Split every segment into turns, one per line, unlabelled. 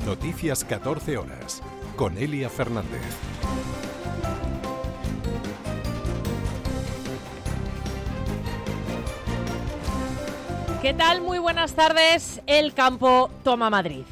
Noticias 14 horas, con Elia Fernández.
¿Qué tal? Muy buenas tardes. El campo toma Madrid.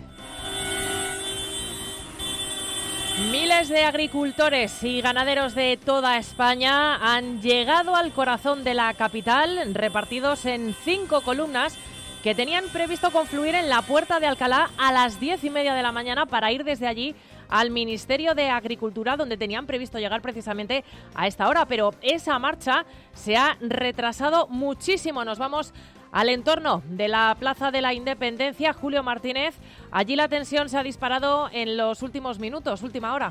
Miles de agricultores y ganaderos de toda España han llegado al corazón de la capital, repartidos en 5 columnas que tenían previsto confluir en la Puerta de Alcalá a las 10:30 de la mañana para ir desde allí al Ministerio de Agricultura, donde tenían previsto llegar precisamente a esta hora. Pero esa marcha se ha retrasado muchísimo. Nos vamos al entorno de la Plaza de la Independencia. Julio Martínez, allí la tensión se ha disparado en los últimos minutos, última hora.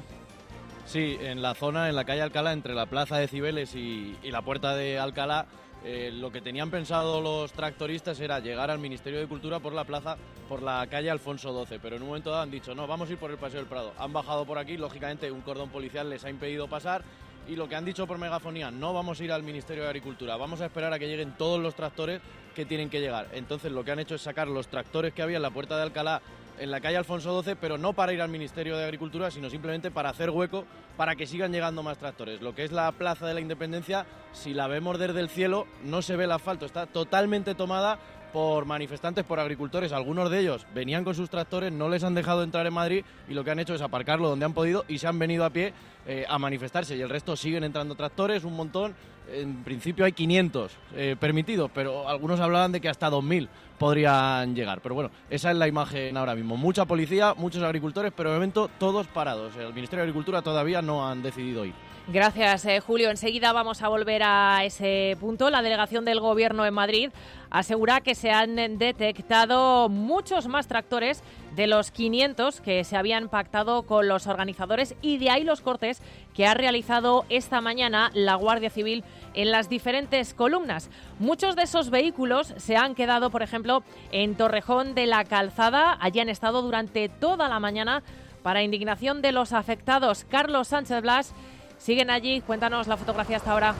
Sí, en la zona, en la calle Alcalá, entre la Plaza de Cibeles y la Puerta de Alcalá, lo que tenían pensado los tractoristas era llegar al Ministerio de Cultura por la plaza, por la calle Alfonso XII, pero en un momento dado han dicho, no, vamos a ir por el Paseo del Prado. Han bajado por aquí, lógicamente un cordón policial les ha impedido pasar, y lo que han dicho por megafonía, no vamos a ir al Ministerio de Agricultura, vamos a esperar a que lleguen todos los tractores que tienen que llegar. Entonces lo que han hecho es sacar los tractores que había en la Puerta de Alcalá, en la calle Alfonso XII, pero no para ir al Ministerio de Agricultura, sino simplemente para hacer hueco para que sigan llegando más tractores. Lo que es la Plaza de la Independencia, si la vemos desde el cielo, no se ve el asfalto, está totalmente tomada por manifestantes, por agricultores. Algunos de ellos venían con sus tractores, no les han dejado entrar en Madrid y lo que han hecho es aparcarlo donde han podido y se han venido a pie a manifestarse, y el resto siguen entrando tractores, un montón. En principio hay 500 permitidos, pero algunos hablaban de que hasta 2.000 podrían llegar. Pero bueno, esa es la imagen ahora mismo. Mucha policía, muchos agricultores, pero de momento todos parados. El Ministerio de Agricultura todavía no han decidido ir.
Gracias, Julio. Enseguida vamos a volver a ese punto. La delegación del Gobierno en Madrid asegura que se han detectado muchos más tractores de los 500 que se habían pactado con los organizadores, y de ahí los cortes que ha realizado esta mañana la Guardia Civil en las diferentes columnas. Muchos de esos vehículos se han quedado, por ejemplo, en Torrejón de la Calzada. Allí han estado durante toda la mañana para indignación de los afectados. Carlos Sánchez Blas, siguen allí. Cuéntanos la fotografía hasta ahora.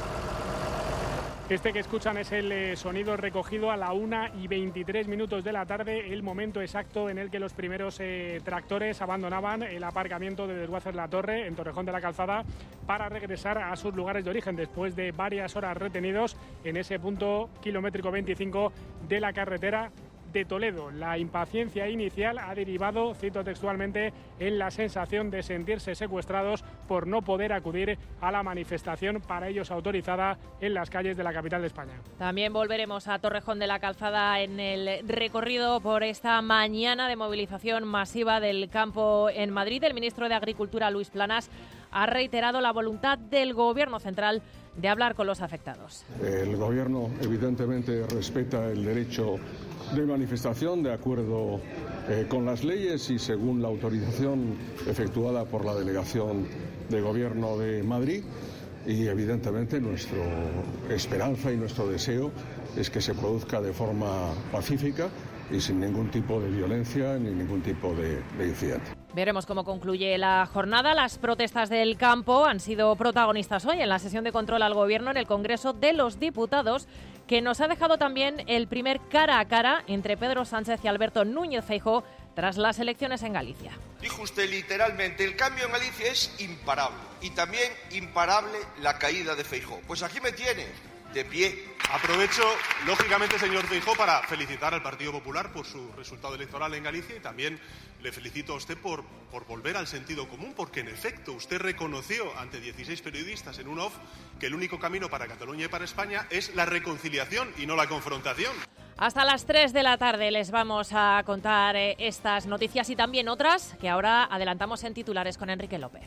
Este que escuchan es el sonido recogido a la 1:23 de la tarde, el momento exacto en el que los primeros tractores abandonaban el aparcamiento de Desguaces-La Torre, en Torrejón de la Calzada, para regresar a sus lugares de origen, después de varias horas retenidos en ese punto kilométrico 25 de la carretera de Toledo. La impaciencia inicial ha derivado, cito textualmente, en la sensación de sentirse secuestrados por no poder acudir a la manifestación para ellos autorizada en las calles de la capital de España.
También volveremos a Torrejón de la Calzada en el recorrido por esta mañana de movilización masiva del campo en Madrid. El ministro de Agricultura, Luis Planas, ha reiterado la voluntad del Gobierno central de hablar con los afectados.
El Gobierno evidentemente respeta el derecho de manifestación de acuerdo con las leyes y según la autorización efectuada por la Delegación de Gobierno de Madrid, y evidentemente nuestra esperanza y nuestro deseo es que se produzca de forma pacífica y sin ningún tipo de violencia ni ningún tipo de incidente.
Veremos cómo concluye la jornada. Las protestas del campo han sido protagonistas hoy en la sesión de control al Gobierno en el Congreso de los Diputados, que nos ha dejado también el primer cara a cara entre Pedro Sánchez y Alberto Núñez Feijóo tras las elecciones en Galicia.
Dijo usted literalmente, el cambio en Galicia es imparable, y también imparable la caída de Feijóo. Pues aquí me tiene, de pie.
Aprovecho, lógicamente, señor Feijóo, para felicitar al Partido Popular por su resultado electoral en Galicia, y también le felicito a usted por volver al sentido común, porque en efecto usted reconoció ante 16 periodistas en un off que el único camino para Cataluña y para España es la reconciliación y no la confrontación.
Hasta las 3 de la tarde les vamos a contar estas noticias y también otras que ahora adelantamos en titulares con Enrique López.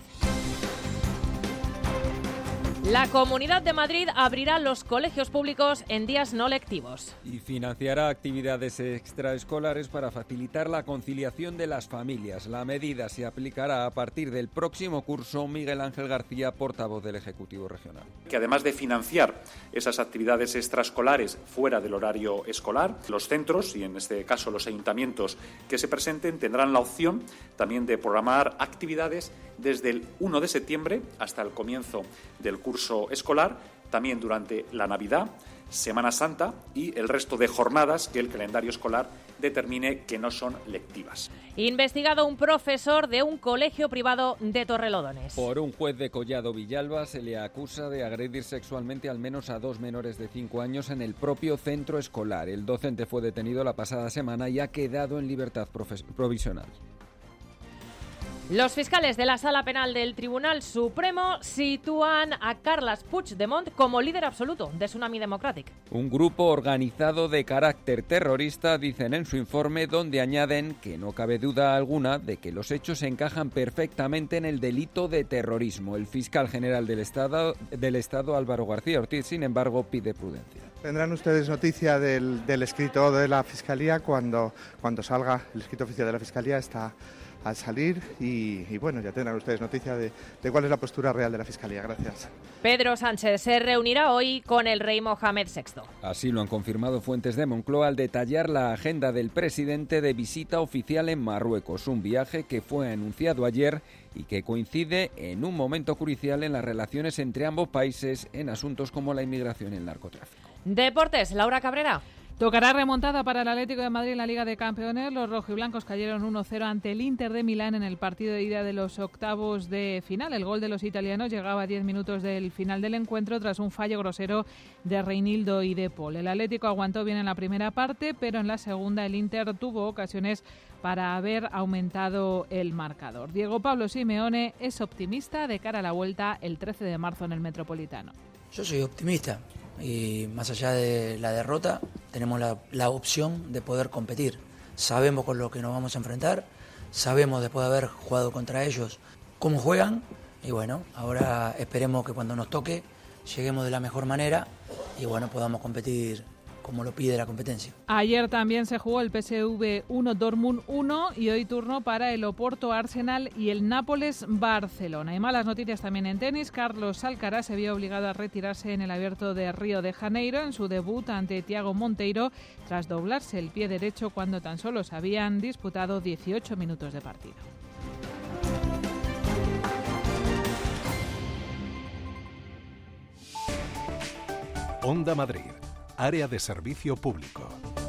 La Comunidad de Madrid abrirá los colegios públicos en días no lectivos.
Y financiará actividades extraescolares para facilitar la conciliación de las familias. La medida se aplicará a partir del próximo curso. Miguel Ángel García, portavoz del Ejecutivo Regional.
Que además de financiar esas actividades extraescolares fuera del horario escolar, los centros, y en este caso los ayuntamientos que se presenten, tendrán la opción también de programar actividades desde el 1 de septiembre hasta el comienzo del curso escolar, también durante la Navidad, Semana Santa y el resto de jornadas que el calendario escolar determine que no son lectivas.
Investigado un profesor de un colegio privado de Torrelodones.
Por un juez de Collado Villalba se le acusa de agredir sexualmente al menos a 2 menores de 5 años en el propio centro escolar. El docente fue detenido la pasada semana y ha quedado en libertad provisional.
Los fiscales de la Sala Penal del Tribunal Supremo sitúan a Carles Puigdemont como líder absoluto de Tsunami Democratic.
Un grupo organizado de carácter terrorista, dicen en su informe, donde añaden que no cabe duda alguna de que los hechos encajan perfectamente en el delito de terrorismo. El fiscal general del Estado, Álvaro García Ortiz, sin embargo, pide prudencia.
Tendrán ustedes noticia del escrito de la Fiscalía cuando salga. El escrito oficial de la Fiscalía está al salir y bueno, ya tendrán ustedes noticia de cuál es la postura real de la Fiscalía. Gracias.
Pedro Sánchez se reunirá hoy con el rey Mohamed VI.
Así lo han confirmado fuentes de Moncloa al detallar la agenda del presidente de visita oficial en Marruecos, un viaje que fue anunciado ayer y que coincide en un momento crucial en las relaciones entre ambos países en asuntos como la inmigración y el narcotráfico.
Deportes, Laura Cabrera.
Tocará remontada para el Atlético de Madrid en la Liga de Campeones. Los rojiblancos cayeron 1-0 ante el Inter de Milán en el partido de ida de los octavos de final. El gol de los italianos llegaba a 10 minutos del final del encuentro tras un fallo grosero de Reinildo y de Paul. El Atlético aguantó bien en la primera parte, pero en la segunda el Inter tuvo ocasiones para haber aumentado el marcador. Diego Pablo Simeone es optimista de cara a la vuelta el 13 de marzo en el Metropolitano.
Yo soy optimista. Y más allá de la derrota, tenemos la opción de poder competir. Sabemos con lo que nos vamos a enfrentar, sabemos después de haber jugado contra ellos cómo juegan y bueno, ahora esperemos que cuando nos toque lleguemos de la mejor manera y bueno, podamos competir como lo pide la competencia.
Ayer también se jugó el PSV 1, Dortmund 1 y hoy turno para el Oporto Arsenal y el Nápoles Barcelona. Y malas noticias también en tenis. Carlos Alcaraz se vio obligado a retirarse en el Abierto de Río de Janeiro en su debut ante Thiago Monteiro tras doblarse el pie derecho cuando tan solo se habían disputado 18 minutos de partido.
Onda Madrid. Área de servicio público.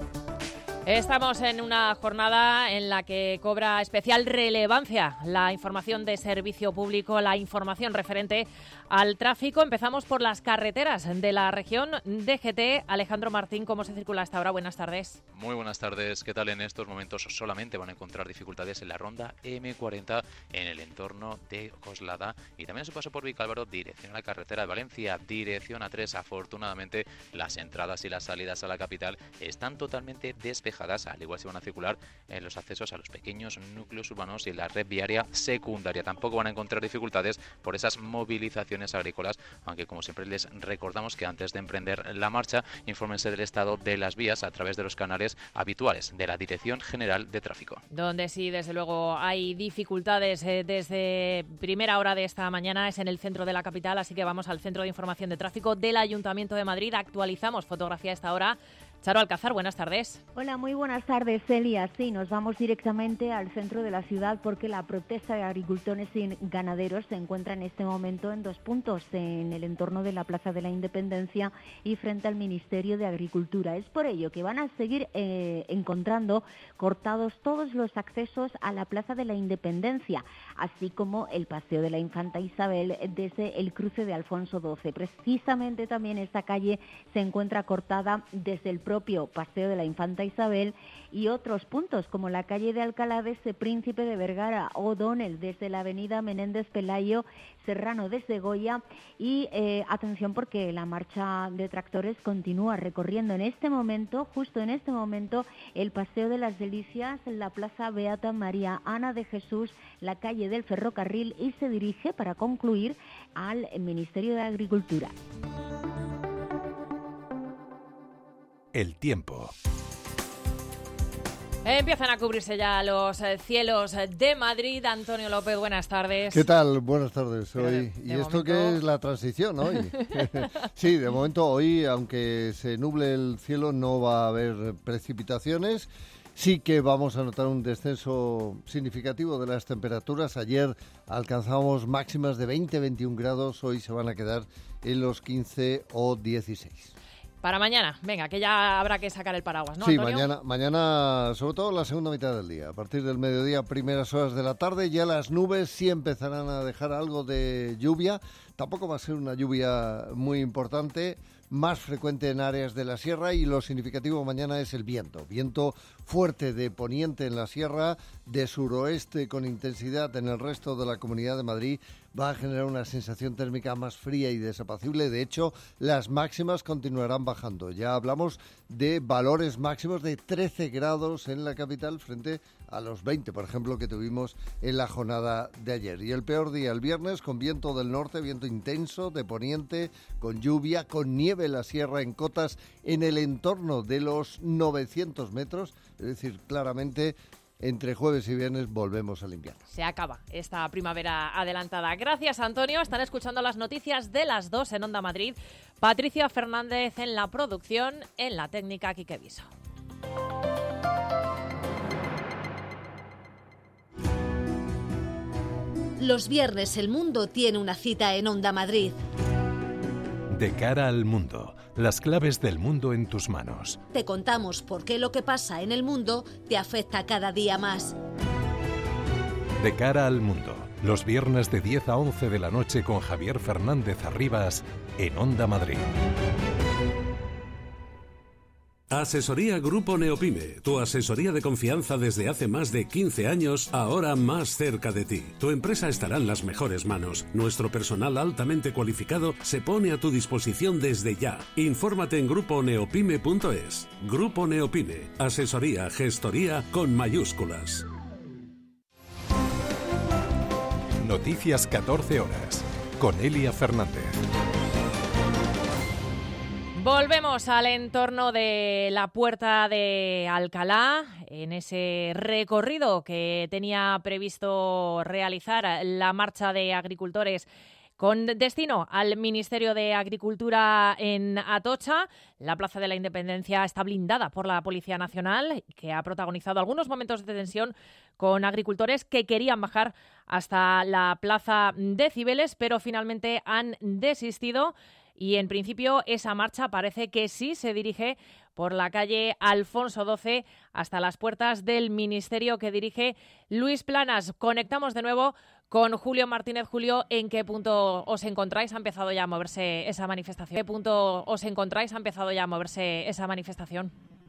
Estamos en una jornada en la que cobra especial relevancia la información de servicio público, la información referente al tráfico. Empezamos por las carreteras de la región. DGT, Alejandro Martín, ¿cómo se circula hasta ahora? Buenas tardes.
Muy buenas tardes. ¿Qué tal? En estos momentos solamente van a encontrar dificultades en la ronda M40 en el entorno de Coslada y también a su paso por Vicálvaro, dirección a la carretera de Valencia, dirección A3. Afortunadamente, las entradas y las salidas a la capital están totalmente despejadas. Al igual se van a circular en los accesos a los pequeños núcleos urbanos y la red viaria secundaria. Tampoco van a encontrar dificultades por esas movilizaciones agrícolas, aunque como siempre les recordamos que antes de emprender la marcha, infórmense del estado de las vías a través de los canales habituales de la Dirección General de Tráfico.
Donde sí, desde luego, hay dificultades desde primera hora de esta mañana es en el centro de la capital, así que vamos al Centro de Información de Tráfico del Ayuntamiento de Madrid. Actualizamos fotografía a esta hora. Charo Alcázar, buenas tardes.
Hola, muy buenas tardes, Celia. Sí, nos vamos directamente al centro de la ciudad porque la protesta de agricultores y ganaderos se encuentra en este momento en 2 puntos, en el entorno de la Plaza de la Independencia y frente al Ministerio de Agricultura. Es por ello que van a seguir encontrando cortados todos los accesos a la Plaza de la Independencia, así como el Paseo de la Infanta Isabel desde el cruce de Alfonso XII. Precisamente también esta calle se encuentra cortada desde el propio Paseo de la Infanta Isabel y otros puntos como la calle de Alcalá desde Príncipe de Vergara, O'Donnell desde la avenida Menéndez Pelayo, Serrano desde Goya y atención porque la marcha de tractores continúa recorriendo en este momento, justo en este momento, el Paseo de las Delicias, la Plaza Beata María Ana de Jesús, la calle del Ferrocarril y se dirige para concluir al Ministerio de Agricultura.
El tiempo.
Empiezan a cubrirse ya los cielos de Madrid. Antonio López, buenas tardes.
¿Qué tal? Buenas tardes.
Hoy,
¿Y esto qué es la transición hoy? Sí, de momento hoy, aunque se nuble el cielo, no va a haber precipitaciones. Sí que vamos a notar un descenso significativo de las temperaturas. Ayer alcanzamos máximas de 20-21 grados, hoy se van a quedar en los 15 o 16.
Para mañana, venga, que ya habrá que sacar el paraguas, ¿no,
Sí,
Antonio?
mañana, sobre todo la segunda mitad del día. A partir del mediodía, primeras horas de la tarde, ya las nubes sí empezarán a dejar algo de lluvia. Tampoco va a ser una lluvia muy importante, más frecuente en áreas de la sierra, y lo significativo mañana es el viento. Viento fuerte de poniente en la sierra, de suroeste con intensidad en el resto de la Comunidad de Madrid. Va a generar una sensación térmica más fría y desapacible. De hecho, las máximas continuarán bajando. Ya hablamos de valores máximos de 13 grados en la capital frente a los 20, por ejemplo, que tuvimos en la jornada de ayer. Y el peor día, el viernes, con viento del norte, viento intenso de poniente, con lluvia, con nieve en la sierra en cotas en el entorno de los 900 metros. Es decir, claramente, entre jueves y viernes volvemos al invierno.
Se acaba esta primavera adelantada. Gracias, Antonio. Están escuchando las noticias de las 2 en Onda Madrid. Patricia Fernández en la producción, en la técnica Quique Viso.
Los viernes el mundo tiene una cita en Onda Madrid.
De cara al mundo, las claves del mundo en tus manos.
Te contamos por qué lo que pasa en el mundo te afecta cada día más.
De cara al mundo, los viernes de 10 a 11 de la noche con Javier Fernández Arribas en Onda Madrid.
Asesoría Grupo Neopime, tu asesoría de confianza desde hace más de 15 años, ahora más cerca de ti. Tu empresa estará en las mejores manos. Nuestro personal altamente cualificado se pone a tu disposición desde ya. Infórmate en gruponeopime.es. Grupo Neopime, asesoría, gestoría con mayúsculas.
Noticias 14 horas, con Elia Fernández.
Volvemos al entorno de la Puerta de Alcalá, en ese recorrido que tenía previsto realizar la marcha de agricultores con destino al Ministerio de Agricultura en Atocha. La Plaza de la Independencia está blindada por la Policía Nacional, que ha protagonizado algunos momentos de tensión con agricultores que querían bajar hasta la Plaza de Cibeles, pero finalmente han desistido. Y en principio esa marcha parece que sí se dirige por la calle Alfonso XII hasta las puertas del ministerio que dirige Luis Planas. Conectamos de nuevo con Julio Martínez. Julio, ¿en qué punto os encontráis? ¿Ha empezado ya a moverse esa manifestación? ¿En qué punto os encontráis? ¿Ha empezado ya a moverse esa manifestación?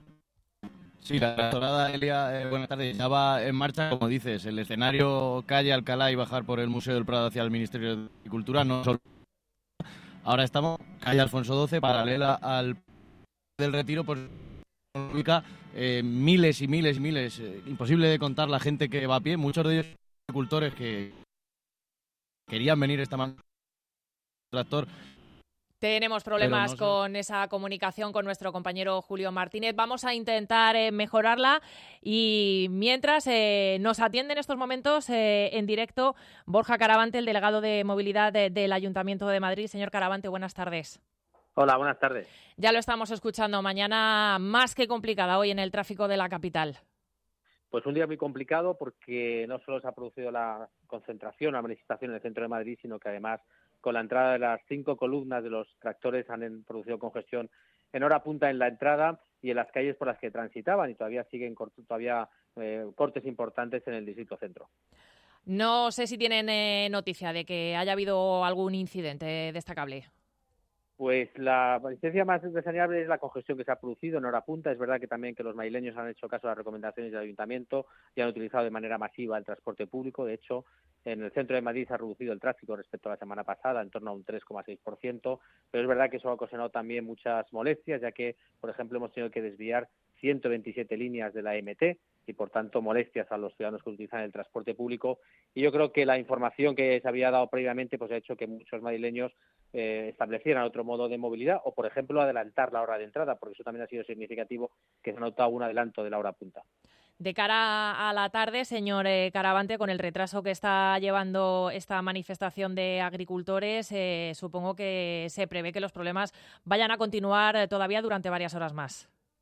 Sí, la tractorada, Elia, buenas tardes, ya va en marcha, como dices, el escenario calle Alcalá y bajar por el Museo del Prado hacia el Ministerio de Agricultura no solo. Ahora estamos calle Alfonso XII, paralela al del Retiro, pues ubica miles y miles y miles, imposible de contar la gente que va a pie, muchos de ellos agricultores que querían venir esta mañana tractor.
Tenemos problemas con esa comunicación con nuestro compañero Julio Martínez. Vamos a intentar mejorarla y mientras nos atiende en estos momentos en directo Borja Caravante, el delegado de movilidad del Ayuntamiento de Madrid. Señor Caravante, buenas tardes.
Hola, buenas tardes.
Ya lo estamos escuchando. Mañana más que complicada hoy en el tráfico de la capital.
Pues un día muy complicado porque no solo se ha producido la concentración, la manifestación en el centro de Madrid, sino que además con la entrada de las 5 columnas de los tractores han producido congestión en hora punta en la entrada y en las calles por las que transitaban y todavía siguen cortes importantes en el distrito centro.
No sé si tienen noticia de que haya habido algún incidente destacable.
Pues la licencia más reseñable es la congestión que se ha producido en hora punta. Es verdad que también que los madrileños han hecho caso a las recomendaciones del Ayuntamiento y han utilizado de manera masiva el transporte público. De hecho, en el centro de Madrid se ha reducido el tráfico respecto a la semana pasada, en torno a un 3,6%, pero es verdad que eso ha ocasionado también muchas molestias, ya que, por ejemplo, hemos tenido que desviar 127 líneas de la MT y, por tanto, molestias a los ciudadanos que utilizan el transporte público. Y yo creo que la información que se había dado previamente pues ha hecho que muchos madrileños establecieran otro modo de movilidad o, por ejemplo, adelantar la hora de entrada, porque eso también ha sido significativo, que se ha notado un adelanto de la hora punta.
De cara a la tarde, señor Caravante, con el retraso que está llevando esta manifestación de agricultores, supongo que se prevé que los problemas vayan a continuar todavía durante varias horas más.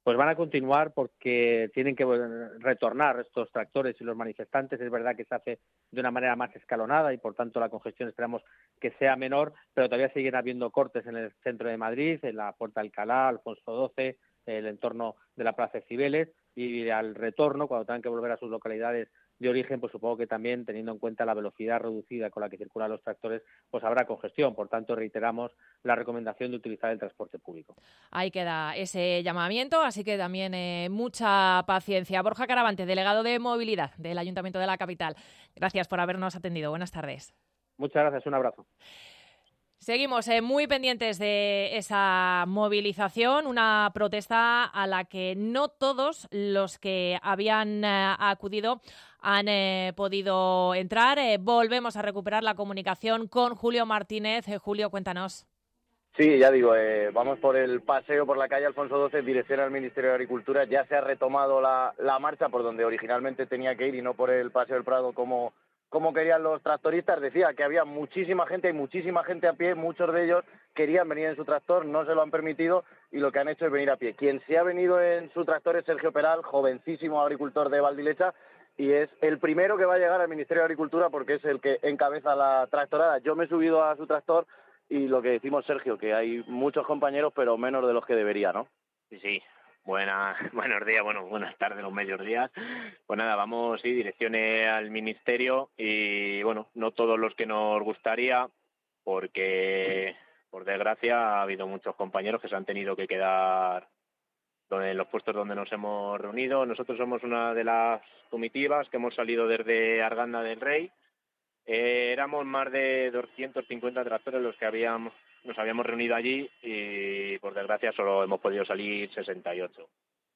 pues van a continuar porque tienen que retornar estos tractores y los manifestantes. Es verdad que se hace de una manera más escalonada y por tanto la congestión esperamos que sea menor, pero todavía siguen habiendo cortes en el centro de Madrid, en la Puerta de Alcalá, Alfonso XII, el entorno de la Plaza de Cibeles, y al retorno, cuando tengan que volver a sus localidades de origen, pues supongo que también, teniendo en cuenta la velocidad reducida con la que circulan los tractores, pues habrá congestión. Por tanto, reiteramos la recomendación de utilizar el transporte público.
Ahí queda ese llamamiento, así que también mucha paciencia. Borja Caravante, delegado de Movilidad del Ayuntamiento de la capital. Gracias por habernos atendido. Buenas tardes.
Muchas gracias, un abrazo.
Seguimos muy pendientes de esa movilización, una protesta a la que no todos los que habían acudido han podido entrar. Volvemos a recuperar la comunicación con Julio Martínez. Julio, cuéntanos.
Sí, ya digo, vamos por el paseo por la calle Alfonso XII, dirección al Ministerio de Agricultura. Ya se ha retomado la marcha por donde originalmente tenía que ir y no por el Paseo del Prado como querían los tractoristas. Decía que había muchísima gente, hay muchísima gente a pie, muchos de ellos querían venir en su tractor, no se lo han permitido y lo que han hecho es venir a pie. Quien se ha venido en su tractor es Sergio Peral, jovencísimo agricultor de Valdilecha, y es el primero que va a llegar al Ministerio de Agricultura porque es el que encabeza la tractorada. Yo me he subido a su tractor y lo que decimos, Sergio, que hay muchos compañeros, pero menos de los que debería, ¿no?
Sí. Buenos días, buenas tardes, los medios días. Pues nada, vamos, sí, dirección al Ministerio y, no todos los que nos gustaría, porque, por desgracia, ha habido muchos compañeros que se han tenido que quedar en los puestos donde nos hemos reunido. Nosotros somos una de las comitivas que hemos salido desde Arganda del Rey. Éramos más de 250 tractores los que nos habíamos reunido allí y por desgracia solo hemos podido salir 68.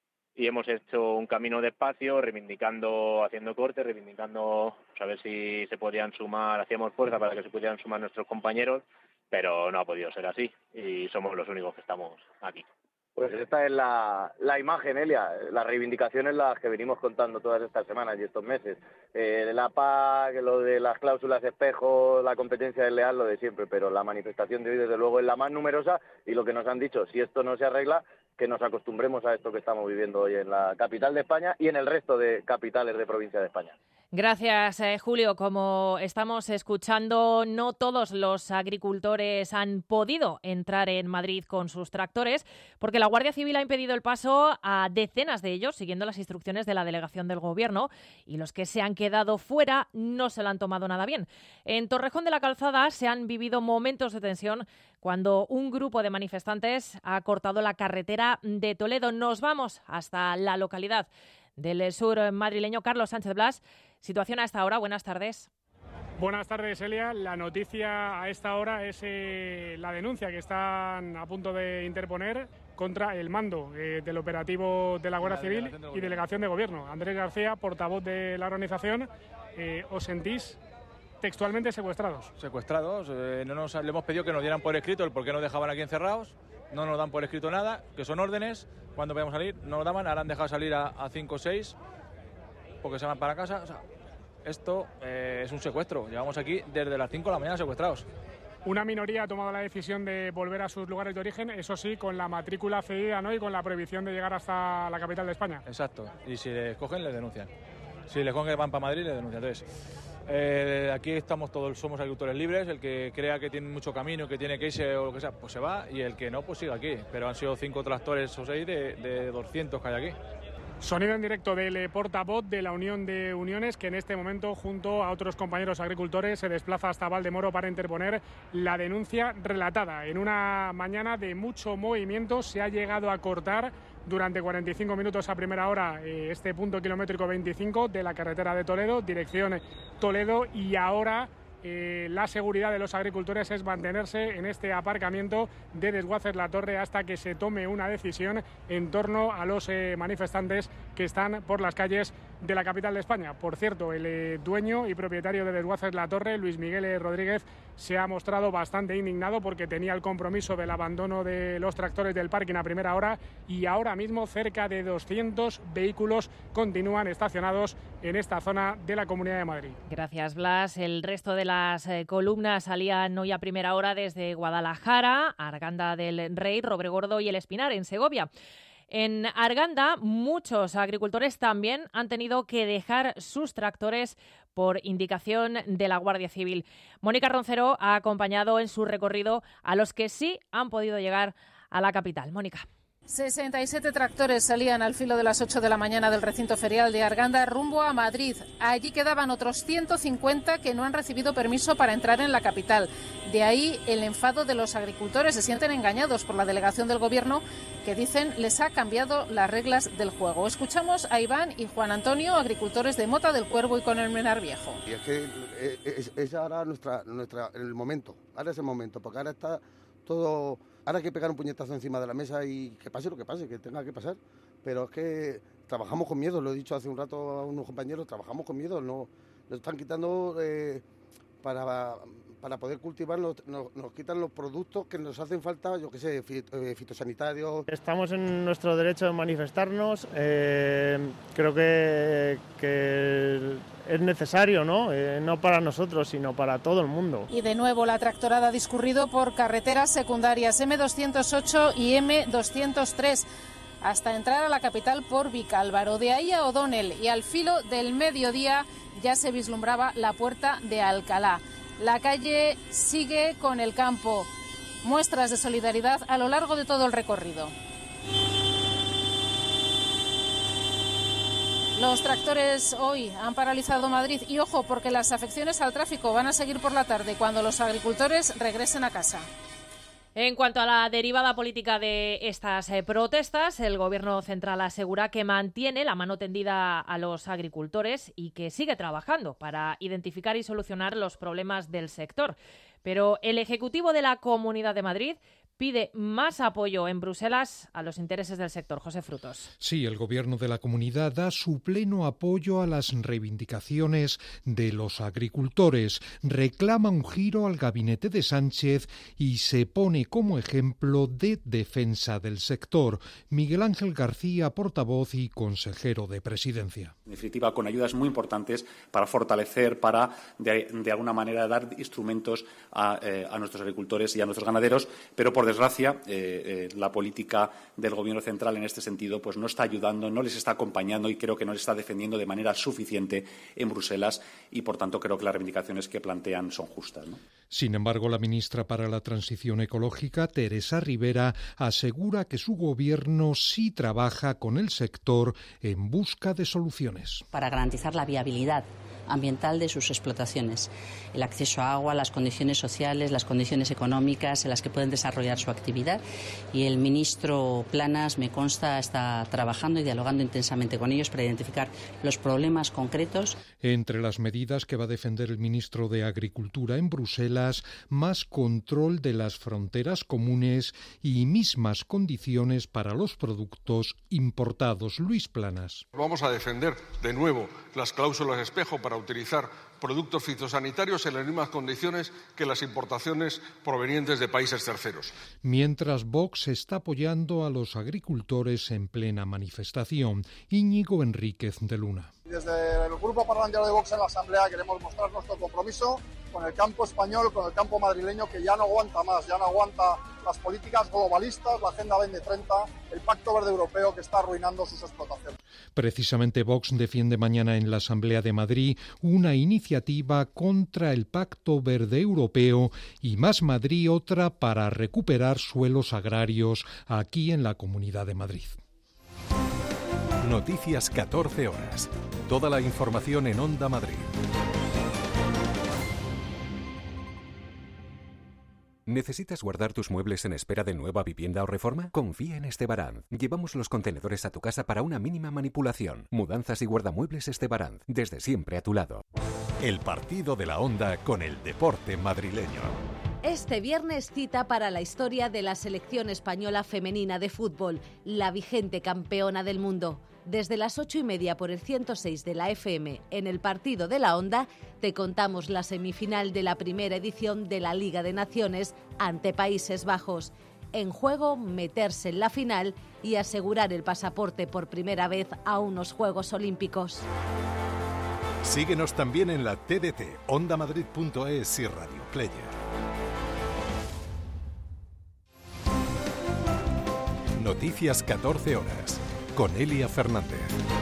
Y hemos hecho un camino despacio, haciendo cortes, reivindicando a ver si se podían sumar, hacíamos fuerza para que se pudieran sumar nuestros compañeros, pero no ha podido ser así y somos los únicos que estamos aquí.
Pues esta es la imagen, Elia, las reivindicaciones las que venimos contando todas estas semanas y estos meses. La PAC, lo de las cláusulas espejo, la competencia desleal, lo de siempre, pero la manifestación de hoy desde luego es la más numerosa y lo que nos han dicho, si esto no se arregla, que nos acostumbremos a esto que estamos viviendo hoy en la capital de España y en el resto de capitales de provincia de España.
Gracias, Julio. Como estamos escuchando, no todos los agricultores han podido entrar en Madrid con sus tractores porque la Guardia Civil ha impedido el paso a decenas de ellos, siguiendo las instrucciones de la delegación del Gobierno, y los que se han quedado fuera no se lo han tomado nada bien. En Torrejón de la Calzada se han vivido momentos de tensión cuando un grupo de manifestantes ha cortado la carretera de Toledo. Nos vamos hasta la localidad del sur madrileño. Carlos Sánchez Blas, situación a esta hora. Buenas tardes.
Buenas tardes, Elia. La noticia a esta hora es la denuncia que están a punto de interponer contra el mando del operativo de la Guardia Civil y delegación de Gobierno. Andrés García, portavoz de la organización, ¿os sentís textualmente secuestrados?
Secuestrados. Le hemos pedido que nos dieran por escrito el por qué nos dejaban aquí encerrados. No nos dan por escrito nada, que son órdenes. Cuando vayamos a salir, no nos daban. Ahora han dejado salir a 5 o 6 porque se van para casa. O sea, esto es un secuestro. Llevamos aquí desde las 5 de la mañana secuestrados.
Una minoría ha tomado la decisión de volver a sus lugares de origen, eso sí, con la matrícula cedida, ¿no? Y con la prohibición de llegar hasta la capital de España.
Exacto. Y si les cogen, les denuncian. Si les cogen que van para Madrid, les denuncian. Entonces, aquí estamos todos, somos agricultores libres. El que crea que tiene mucho camino, que tiene que irse o lo que sea, pues se va. Y el que no, pues sigue aquí. Pero han sido 5 tractores o 6 de 200 que hay aquí.
Sonido en directo del portavoz de la Unión de Uniones, que en este momento, junto a otros compañeros agricultores, se desplaza hasta Valdemoro para interponer la denuncia relatada. En una mañana de mucho movimiento se ha llegado a cortar durante 45 minutos a primera hora este punto kilométrico 25 de la carretera de Toledo, dirección Toledo, y ahora la seguridad de los agricultores es mantenerse en este aparcamiento de Desguaces La Torre hasta que se tome una decisión en torno a los manifestantes que están por las calles de la capital de España. Por cierto, el dueño y propietario de Desguaces La Torre, Luis Miguel Rodríguez, se ha mostrado bastante indignado porque tenía el compromiso del abandono de los tractores del parking a primera hora y ahora mismo cerca de 200 vehículos continúan estacionados en esta zona de la Comunidad de Madrid.
Gracias, Blas. El resto de las columnas salían hoy a primera hora desde Guadalajara, Arganda del Rey, Robregordo y El Espinar, en Segovia. En Arganda, muchos agricultores también han tenido que dejar sus tractores por indicación de la Guardia Civil. Mónica Roncero ha acompañado en su recorrido a los que sí han podido llegar a la capital. Mónica.
67 tractores salían al filo de las 8 de la mañana del recinto ferial de Arganda rumbo a Madrid. Allí quedaban otros 150 que no han recibido permiso para entrar en la capital. De ahí el enfado de los agricultores. Se sienten engañados por la delegación del Gobierno que dicen les ha cambiado las reglas del juego. Escuchamos a Iván y Juan Antonio, agricultores de Mota del Cuervo y Colmenar Viejo.
Y es que es ahora el momento, ahora es el momento, porque ahora está todo... Ahora hay que pegar un puñetazo encima de la mesa y que pase lo que pase, que tenga que pasar. Pero es que trabajamos con miedo, lo he dicho hace un rato a unos compañeros, trabajamos con miedo. Nos están quitando para poder cultivar, nos quitan los productos que nos hacen falta, yo qué sé, fitosanitarios.
Estamos en nuestro derecho de manifestarnos. Creo que es necesario, ¿no? No para nosotros, sino para todo el mundo.
Y de nuevo la tractorada ha discurrido por carreteras secundarias M208 y M203 hasta entrar a la capital por Vicálvaro. De ahí a O'Donnell y al filo del mediodía ya se vislumbraba la puerta de Alcalá. La calle sigue con el campo. Muestras de solidaridad a lo largo de todo el recorrido. Los tractores hoy han paralizado Madrid y ojo porque las afecciones al tráfico van a seguir por la tarde cuando los agricultores regresen a casa.
En cuanto a la derivada política de estas protestas, el Gobierno central asegura que mantiene la mano tendida a los agricultores y que sigue trabajando para identificar y solucionar los problemas del sector. Pero el Ejecutivo de la Comunidad de Madrid pide más apoyo en Bruselas a los intereses del sector. José Frutos.
Sí, el Gobierno de la Comunidad da su pleno apoyo a las reivindicaciones de los agricultores, reclama un giro al gabinete de Sánchez y se pone como ejemplo de defensa del sector. Miguel Ángel García, portavoz y consejero de Presidencia.
En definitiva, con ayudas muy importantes para fortalecer, para de alguna manera dar instrumentos a nuestros agricultores y a nuestros ganaderos, pero por desgracia, la política del Gobierno central en este sentido pues no está ayudando, no les está acompañando y creo que no les está defendiendo de manera suficiente en Bruselas y, por tanto, creo que las reivindicaciones que plantean son justas, ¿no?
Sin embargo, la ministra para la Transición Ecológica, Teresa Rivera, asegura que su Gobierno sí trabaja con el sector en busca de soluciones.
Para garantizar la viabilidad ambiental de sus explotaciones, el acceso a agua, las condiciones sociales, las condiciones económicas en las que pueden desarrollar su actividad y el ministro Planas, me consta, está trabajando y dialogando intensamente con ellos para identificar los problemas concretos.
Entre las medidas que va a defender el ministro de Agricultura en Bruselas, más control de las fronteras comunes y mismas condiciones para los productos importados. Luis Planas.
Vamos a defender de nuevo las cláusulas espejo para utilizar productos fitosanitarios en las mismas condiciones que las importaciones provenientes de países terceros.
Mientras Vox está apoyando a los agricultores en plena manifestación. Íñigo Enríquez de Luna.
Desde el Grupo Parlamentario de Vox en la Asamblea queremos mostrar nuestro compromiso con el campo español, con el campo madrileño, que ya no aguanta más, ya no aguanta las políticas globalistas, la Agenda 2030, el Pacto Verde Europeo que está arruinando sus explotaciones.
Precisamente Vox defiende mañana en la Asamblea de Madrid una iniciativa contra el Pacto Verde Europeo y Más Madrid otra para recuperar suelos agrarios aquí en la Comunidad de Madrid.
Noticias 14 horas. Toda la información en Onda Madrid. ¿Necesitas guardar tus muebles en espera de nueva vivienda o reforma? Confía en Estebaranz. Llevamos los contenedores a tu casa para una mínima manipulación. Mudanzas y guardamuebles Estebaranz. Desde siempre a tu lado. El partido de la Onda con el deporte madrileño.
Este viernes cita para la historia de la selección española femenina de fútbol, la vigente campeona del mundo. Desde las 8:30 por el 106 de la FM en el partido de la Onda, te contamos la semifinal de la primera edición de la Liga de Naciones ante Países Bajos. En juego, meterse en la final y asegurar el pasaporte por primera vez a unos Juegos Olímpicos.
Síguenos también en la TDT, ondamadrid.es y Radio Player. Noticias 14 horas, con Elia Fernández.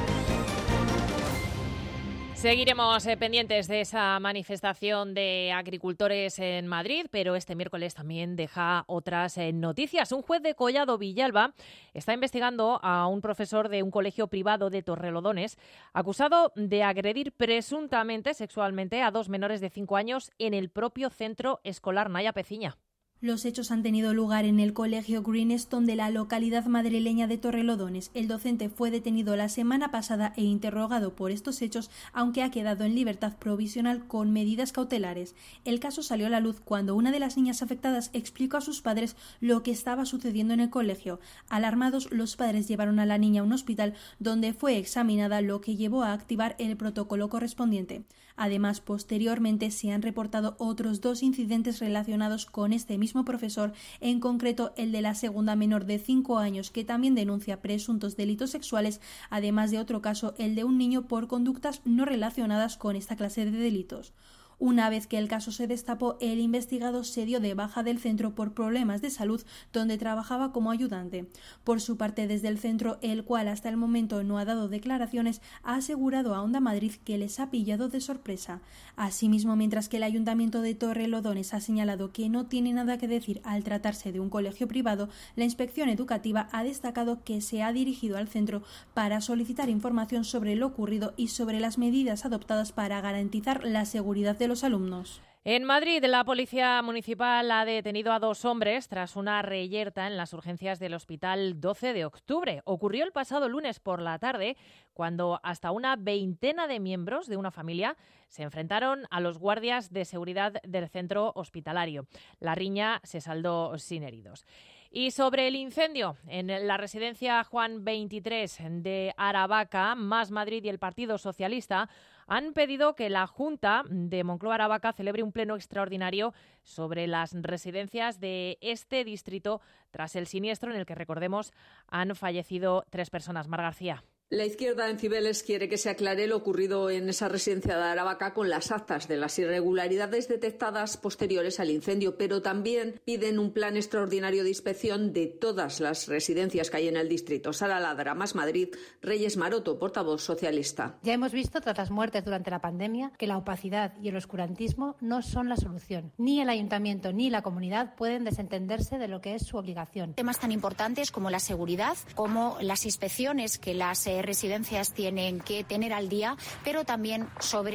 Seguiremos pendientes de esa manifestación de agricultores en Madrid, pero este miércoles también deja otras noticias. Un juez de Collado Villalba está investigando a un profesor de un colegio privado de Torrelodones, acusado de agredir presuntamente sexualmente a 2 menores de 5 años en el propio centro escolar Naya Peciña.
Los hechos han tenido lugar en el colegio Greenstone de la localidad madrileña de Torrelodones. El docente fue detenido la semana pasada e interrogado por estos hechos, aunque ha quedado en libertad provisional con medidas cautelares. El caso salió a la luz cuando una de las niñas afectadas explicó a sus padres lo que estaba sucediendo en el colegio. Alarmados, los padres llevaron a la niña a un hospital donde fue examinada, lo que llevó a activar el protocolo correspondiente. Además, posteriormente se han reportado otros 2 incidentes relacionados con este mismo profesor, en concreto el de la segunda menor de 5 años que también denuncia presuntos delitos sexuales, además de otro caso, el de un niño por conductas no relacionadas con esta clase de delitos. Una vez que el caso se destapó, el investigado se dio de baja del centro por problemas de salud, donde trabajaba como ayudante. Por su parte, desde el centro, el cual hasta el momento no ha dado declaraciones, ha asegurado a Onda Madrid que les ha pillado de sorpresa. Asimismo, mientras que el Ayuntamiento de Torrelodones ha señalado que no tiene nada que decir al tratarse de un colegio privado, la Inspección Educativa ha destacado que se ha dirigido al centro para solicitar información sobre lo ocurrido y sobre las medidas adoptadas para garantizar la seguridad de los alumnos.
En Madrid, la Policía Municipal ha detenido a 2 hombres tras una reyerta en las urgencias del Hospital 12 de Octubre. Ocurrió el pasado lunes por la tarde, cuando hasta una veintena de miembros de una familia se enfrentaron a los guardias de seguridad del centro hospitalario. La riña se saldó sin heridos. Y sobre el incendio en la residencia Juan 23 de Aravaca, Más Madrid y el Partido Socialista han pedido que la Junta de Moncloa-Aravaca celebre un pleno extraordinario sobre las residencias de este distrito tras el siniestro en el que, recordemos, han fallecido 3 personas. Mar García.
La izquierda en Cibeles quiere que se aclare lo ocurrido en esa residencia de Aravaca con las actas de las irregularidades detectadas posteriores al incendio, pero también piden un plan extraordinario de inspección de todas las residencias que hay en el distrito. Sara Ladra, Más Madrid, Reyes Maroto, portavoz socialista.
Ya hemos visto tras las muertes durante la pandemia que la opacidad y el oscurantismo no son la solución. Ni el ayuntamiento ni la comunidad pueden desentenderse de lo que es su obligación.
Temas tan importantes como la seguridad, como las inspecciones que las residencias tienen que tener al día, pero también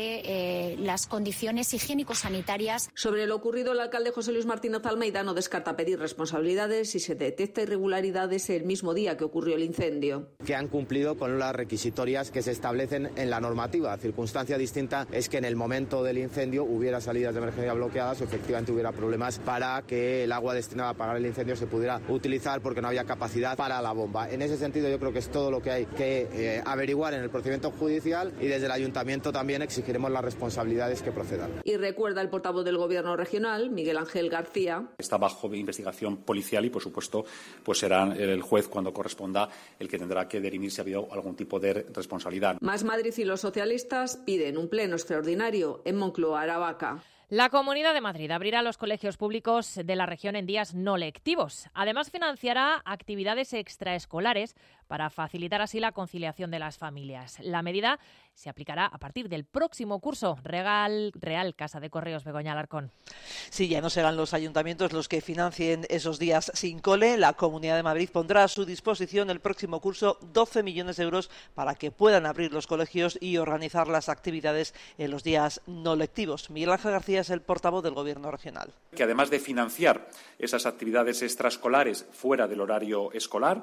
sobre las condiciones higiénico-sanitarias.
Sobre lo ocurrido, el alcalde José Luis Martínez Almeida no descarta pedir responsabilidades si se detecta irregularidades el mismo día que ocurrió el incendio.
Que han cumplido con las requisitorias que se establecen en la normativa. Circunstancia distinta es que en el momento del incendio hubiera salidas de emergencia bloqueadas o efectivamente hubiera problemas para que el agua destinada a apagar el incendio se pudiera utilizar porque no había capacidad para la bomba. En ese sentido, yo creo que es todo lo que hay que averiguar en el procedimiento judicial y desde el ayuntamiento también exigiremos las responsabilidades que procedan.
Y recuerda el portavoz del Gobierno regional, Miguel Ángel García.
Está bajo investigación policial y, por supuesto, pues será el juez, cuando corresponda, el que tendrá que dirimir si ha habido algún tipo de responsabilidad.
Más Madrid y los socialistas piden un pleno extraordinario en Moncloa, Aravaca.
La Comunidad de Madrid abrirá los colegios públicos de la región en días no lectivos. Además, financiará actividades extraescolares para facilitar así la conciliación de las familias. La medida se aplicará a partir del próximo curso. Real Casa de Correos, Begoña Alarcón.
Sí, ya no serán los ayuntamientos los que financien esos días sin cole. La Comunidad de Madrid pondrá a su disposición el próximo curso 12 millones de euros para que puedan abrir los colegios y organizar las actividades en los días no lectivos. Miguel Ángel García es el portavoz del Gobierno regional.
Que además de financiar esas actividades extraescolares fuera del horario escolar,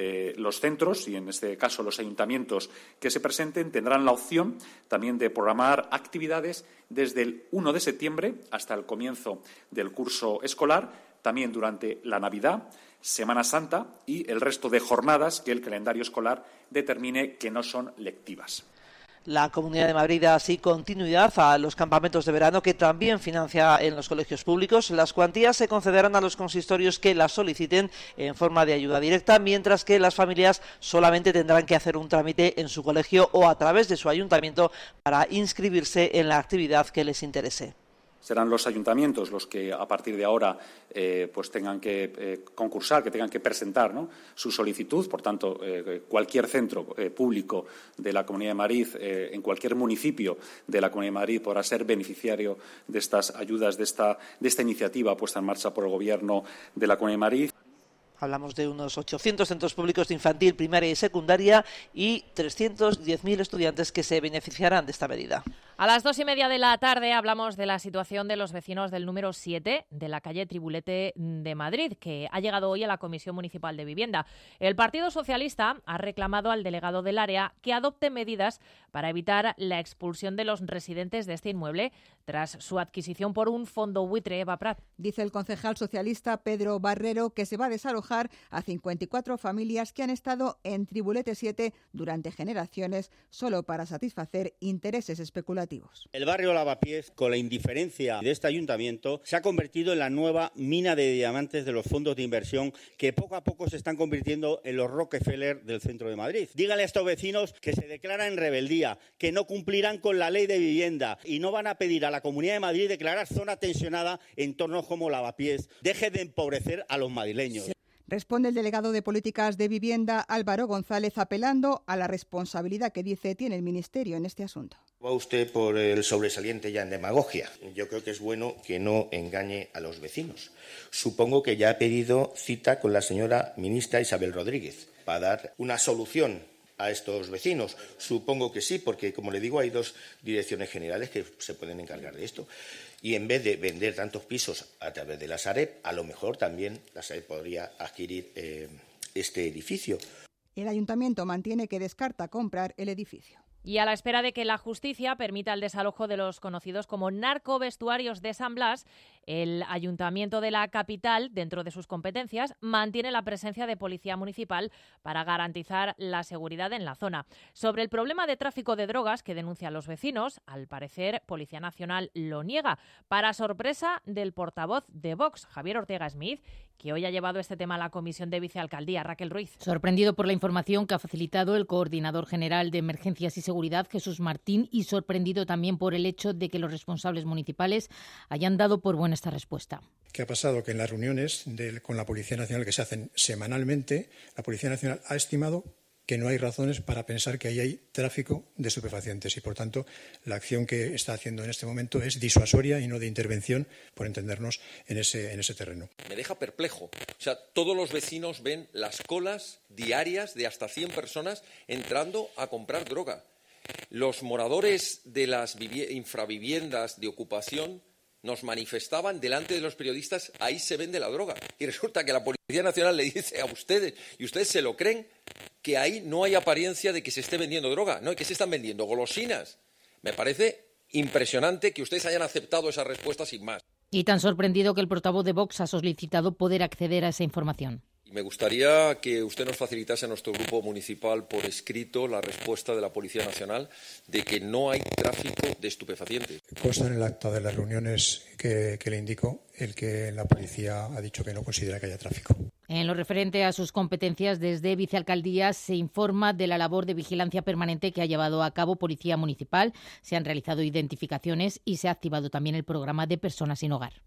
los centros, y en este caso los ayuntamientos que se presenten, tendrán la opción también de programar actividades desde el 1 de septiembre hasta el comienzo del curso escolar, también durante la Navidad, Semana Santa y el resto de jornadas que el calendario escolar determine que no son lectivas.
La Comunidad de Madrid da así continuidad a los campamentos de verano que también financia en los colegios públicos. Las cuantías se concederán a los consistorios que las soliciten en forma de ayuda directa, mientras que las familias solamente tendrán que hacer un trámite en su colegio o a través de su ayuntamiento para inscribirse en la actividad que les interese.
Serán los ayuntamientos los que a partir de ahora pues tengan que concursar, que tengan que presentar, ¿no?, su solicitud. Por tanto, cualquier centro público de la Comunidad de Madrid, en cualquier municipio de la Comunidad de Madrid, podrá ser beneficiario de estas ayudas, de esta iniciativa puesta en marcha por el Gobierno de la Comunidad de Madrid.
Hablamos de unos 800 centros públicos de infantil, primaria y secundaria y 310.000 estudiantes que se beneficiarán de esta medida.
A las 2:30 de la tarde hablamos de la situación de los vecinos del número 7 de la calle Tribulete de Madrid, que ha llegado hoy a la Comisión Municipal de Vivienda. El Partido Socialista ha reclamado al delegado del área que adopte medidas para evitar la expulsión de los residentes de este inmueble tras su adquisición por un fondo buitre. Eva Prat.
Dice el concejal socialista Pedro Barrero que se va a desalojar a 54 familias que han estado en Tribulete 7 durante generaciones solo para satisfacer intereses especulativos.
El barrio Lavapiés, con la indiferencia de este ayuntamiento, se ha convertido en la nueva mina de diamantes de los fondos de inversión que poco a poco se están convirtiendo en los Rockefeller del centro de Madrid. Díganle a estos vecinos que se declaran en rebeldía, que no cumplirán con la ley de vivienda y no van a pedir a la Comunidad de Madrid declarar zona tensionada en entornos como Lavapiés. Deje de empobrecer a los madrileños.
Responde el delegado de Políticas de Vivienda, Álvaro González, apelando a la responsabilidad que dice tiene el Ministerio en este asunto.
Va usted por el sobresaliente ya en demagogia. Yo creo que es bueno que no engañe a los vecinos. Supongo que ya ha pedido cita con la señora ministra Isabel Rodríguez para dar una solución a estos vecinos. Supongo que sí, porque, como le digo, hay dos direcciones generales que se pueden encargar de esto. Y en vez de vender tantos pisos a través de la Sareb, a lo mejor también la Sareb podría adquirir este edificio.
El ayuntamiento mantiene que descarta comprar el edificio.
Y a la espera de que la justicia permita el desalojo de los conocidos como narcovestuarios de San Blas, el Ayuntamiento de la capital, dentro de sus competencias, mantiene la presencia de policía municipal para garantizar la seguridad en la zona. Sobre el problema de tráfico de drogas que denuncian los vecinos, al parecer Policía Nacional lo niega, para sorpresa del portavoz de Vox, Javier Ortega Smith, que hoy ha llevado este tema a la Comisión de Vicealcaldía. Raquel Ruiz.
Sorprendido por la información que ha facilitado el coordinador general de Emergencias y Seguridad, Jesús Martín, y sorprendido también por el hecho de que los responsables municipales hayan dado por buena esta respuesta.
¿Qué ha pasado? Que en las reuniones con la Policía Nacional que se hacen semanalmente, la Policía Nacional ha estimado que no hay razones para pensar que ahí hay tráfico de estupefacientes y, por tanto, la acción que está haciendo en este momento es disuasoria y no de intervención, por entendernos, en ese terreno.
Me deja perplejo. O sea, todos los vecinos ven las colas diarias de hasta 100 personas entrando a comprar droga. Los moradores de las infraviviendas de ocupación nos manifestaban delante de los periodistas, ahí se vende la droga. Y resulta que la Policía Nacional le dice a ustedes, y ustedes se lo creen, que ahí no hay apariencia de que se esté vendiendo droga, no, que se están vendiendo golosinas. Me parece impresionante que ustedes hayan aceptado esa respuesta sin más.
Y tan sorprendido que el portavoz de Vox ha solicitado poder acceder a esa información.
Me gustaría que usted nos facilitase a nuestro grupo municipal por escrito la respuesta de la Policía Nacional de que no hay tráfico de estupefacientes.
Consta en el acta de las reuniones que le indico el que la policía ha dicho que no considera que haya tráfico.
En lo referente a sus competencias, desde Vicealcaldía se informa de la labor de vigilancia permanente que ha llevado a cabo Policía Municipal. Se han realizado identificaciones y se ha activado también el programa de personas sin hogar.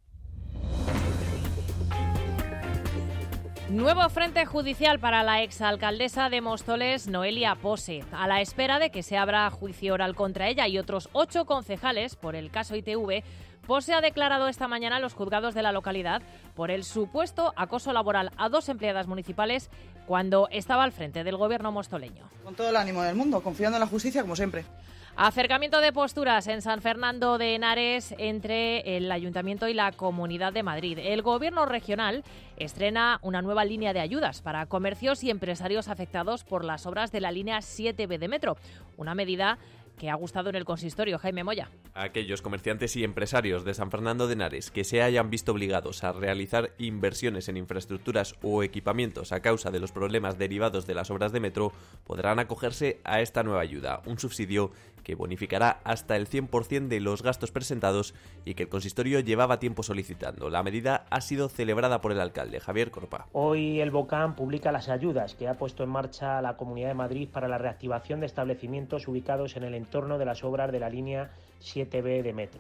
Nuevo frente judicial para la exalcaldesa de Móstoles, Noelia Pose, a la espera de que se abra juicio oral contra ella y otros 8 concejales por el caso ITV. Pose ha declarado esta mañana a los juzgados de la localidad por el supuesto acoso laboral a 2 empleadas municipales cuando estaba al frente del gobierno mostoleño.
Con todo el ánimo del mundo, confiando en la justicia como siempre.
Acercamiento de posturas en San Fernando de Henares entre el Ayuntamiento y la Comunidad de Madrid. El Gobierno regional estrena una nueva línea de ayudas para comercios y empresarios afectados por las obras de la línea 7B de Metro. Una medida que ha gustado en el consistorio. Jaime Moya.
Aquellos comerciantes y empresarios de San Fernando de Henares que se hayan visto obligados a realizar inversiones en infraestructuras o equipamientos a causa de los problemas derivados de las obras de metro podrán acogerse a esta nueva ayuda, un subsidio que bonificará hasta el 100% de los gastos presentados y que el consistorio llevaba tiempo solicitando. La medida ha sido celebrada por el alcalde, Javier Corpa.
Hoy el BOCAM publica las ayudas que ha puesto en marcha la Comunidad de Madrid para la reactivación de establecimientos ubicados en el entorno de las obras de la línea 7B de metro.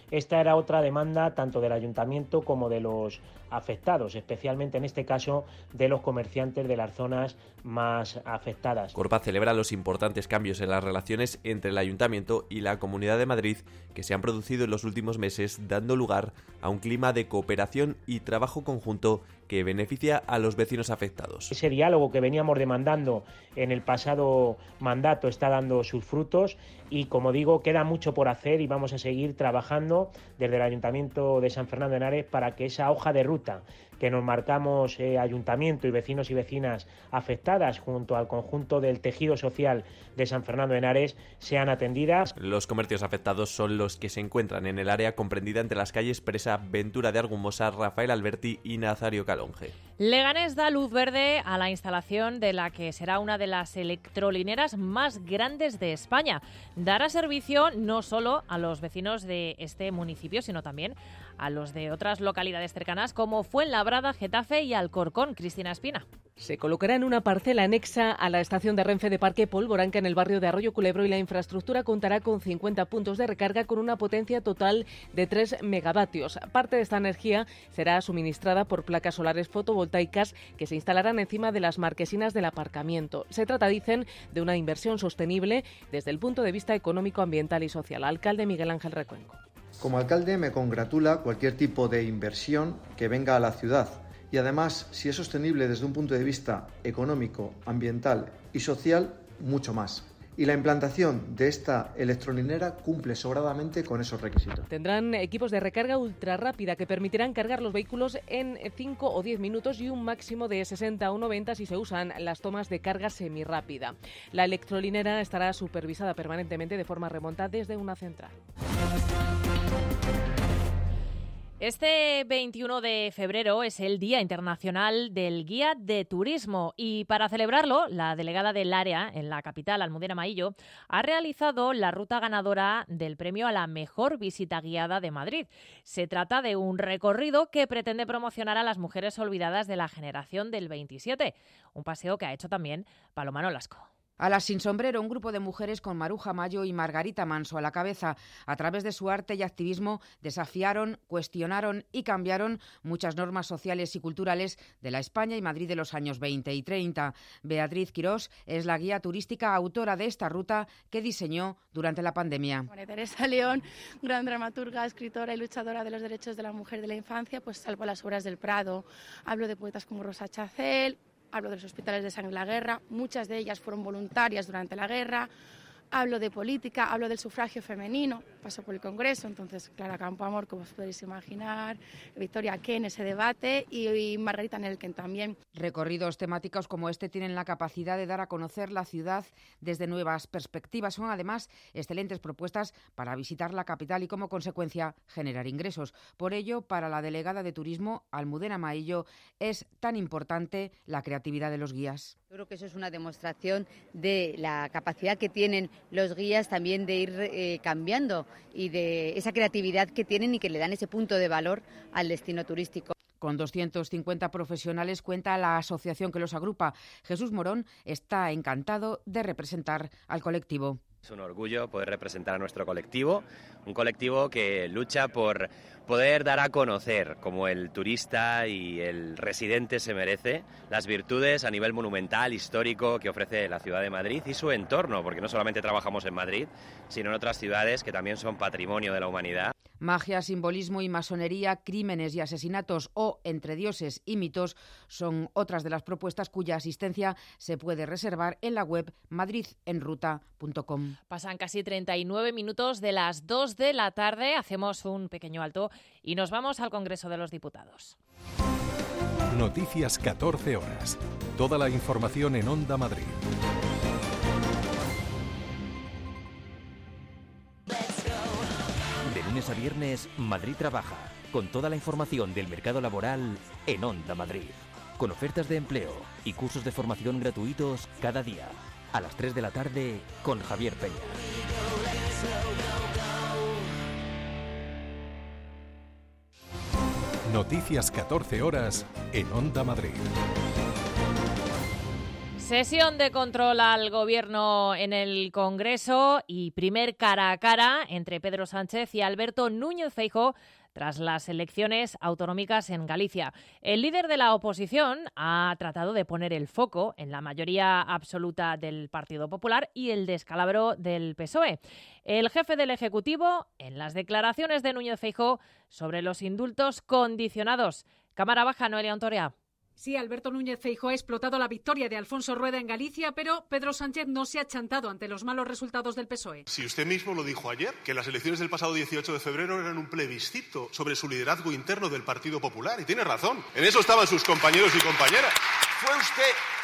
Esta era otra demanda tanto del ayuntamiento como de los afectados, especialmente en este caso de los comerciantes de las zonas más afectadas.
Corpa celebra los importantes cambios en las relaciones entre el Ayuntamiento y la Comunidad de Madrid que se han producido en los últimos meses, dando lugar a un clima de cooperación y trabajo conjunto que beneficia a los vecinos afectados.
Ese diálogo que veníamos demandando en el pasado mandato está dando sus frutos y, como digo, queda mucho por hacer y vamos a seguir trabajando desde el Ayuntamiento de San Fernando de Henares para que esa hoja de ruta que nos marcamos ayuntamiento y vecinos y vecinas afectadas junto al conjunto del tejido social de San Fernando de Henares sean atendidas.
Los comercios afectados son los que se encuentran en el área comprendida entre las calles Presa, Ventura de Argumosa, Rafael Alberti y Nazario Calonge.
Leganés da luz verde a la instalación de la que será una de las electrolineras más grandes de España. Dará servicio no solo a los vecinos de este municipio, sino también a los de otras localidades cercanas como Fuenlabrada, Getafe y Alcorcón. Cristina Espina.
Se colocará en una parcela anexa a la estación de Renfe de Parque Polvoranca en el barrio de Arroyo Culebro y la infraestructura contará con 50 puntos de recarga con una potencia total de 3 megavatios. Parte de esta energía será suministrada por placas solares fotovoltaicas que se instalarán encima de las marquesinas del aparcamiento. Se trata, dicen, de una inversión sostenible desde el punto de vista económico, ambiental y social. Alcalde Miguel Ángel Recuenco.
Como alcalde me congratula cualquier tipo de inversión que venga a la ciudad. Y además, si es sostenible desde un punto de vista económico, ambiental y social, mucho más. Y la implantación de esta electrolinera cumple sobradamente con esos requisitos.
Tendrán equipos de recarga ultra rápida que permitirán cargar los vehículos en 5 o 10 minutos y un máximo de 60 o 90 si se usan las tomas de carga semirrápida. La electrolinera estará supervisada permanentemente de forma remota desde una central.
Este 21 de febrero es el Día Internacional del Guía de Turismo y para celebrarlo, la delegada del área en la capital, Almudena Maillo, ha realizado la ruta ganadora del premio a la mejor visita guiada de Madrid. Se trata de un recorrido que pretende promocionar a las mujeres olvidadas de la generación del 27, un paseo que ha hecho también Paloma Nolasco.
A las Sin Sombrero, un grupo de mujeres con Maruja Mayo y Margarita Manso a la cabeza. A través de su arte y activismo desafiaron, cuestionaron y cambiaron muchas normas sociales y culturales de la España y Madrid de los años 20 y 30. Beatriz Quirós es la guía turística autora de esta ruta que diseñó durante la pandemia.
María Teresa León, gran dramaturga, escritora y luchadora de los derechos de la mujer y de la infancia, pues salvo las obras del Prado. Hablo de poetas como Rosa Chacel. Hablo de los hospitales de sangre en la guerra, muchas de ellas fueron voluntarias durante la guerra. Hablo de política, hablo del sufragio femenino, paso por el Congreso, entonces Clara Campoamor, como os podéis imaginar, Victoria Ken, ese debate, y Margarita Nelken también.
Recorridos temáticos como este tienen la capacidad de dar a conocer la ciudad desde nuevas perspectivas. Son además excelentes propuestas para visitar la capital y como consecuencia generar ingresos. Por ello, para la delegada de Turismo, Almudena Maillo, es tan importante la creatividad de los guías.
Yo creo que eso es una demostración de la capacidad que tienen los guías también de ir cambiando y de esa creatividad que tienen y que le dan ese punto de valor al destino turístico.
Con 250 profesionales cuenta la asociación que los agrupa. Jesús Morón está encantado de representar al colectivo.
Es un orgullo poder representar a nuestro colectivo, un colectivo que lucha por poder dar a conocer, como el turista y el residente se merece, las virtudes a nivel monumental, histórico que ofrece la ciudad de Madrid y su entorno, porque no solamente trabajamos en Madrid, sino en otras ciudades que también son patrimonio de la humanidad.
Magia, simbolismo y masonería, crímenes y asesinatos o entre dioses y mitos son otras de las propuestas cuya asistencia se puede reservar en la web madridenruta.com.
Pasan casi 39 minutos de las 2 de la tarde, hacemos un pequeño alto y nos vamos al Congreso de los Diputados.
Noticias 14 horas. Toda la información en Onda Madrid.
De lunes a viernes, Madrid Trabaja, con toda la información del mercado laboral en Onda Madrid. Con ofertas de empleo y cursos de formación gratuitos cada día. A las 3 de la tarde, con Javier Peña.
Noticias 14 horas en Onda Madrid.
Sesión de control al Gobierno en el Congreso y primer cara a cara entre Pedro Sánchez y Alberto Núñez Feijóo tras las elecciones autonómicas en Galicia. El líder de la oposición ha tratado de poner el foco en la mayoría absoluta del Partido Popular y el descalabro del PSOE. El jefe del Ejecutivo, en las declaraciones de Núñez Feijóo sobre los indultos condicionados. Cámara baja, Noelia Ontorea.
Sí, Alberto Núñez Feijóo ha explotado la victoria de Alfonso Rueda en Galicia, pero Pedro Sánchez no se ha chantado ante los malos resultados del PSOE.
Si usted mismo lo dijo ayer, que las elecciones del pasado 18 de febrero eran un plebiscito sobre su liderazgo interno del Partido Popular, y tiene razón. En eso estaban sus compañeros y compañeras.
Fue usted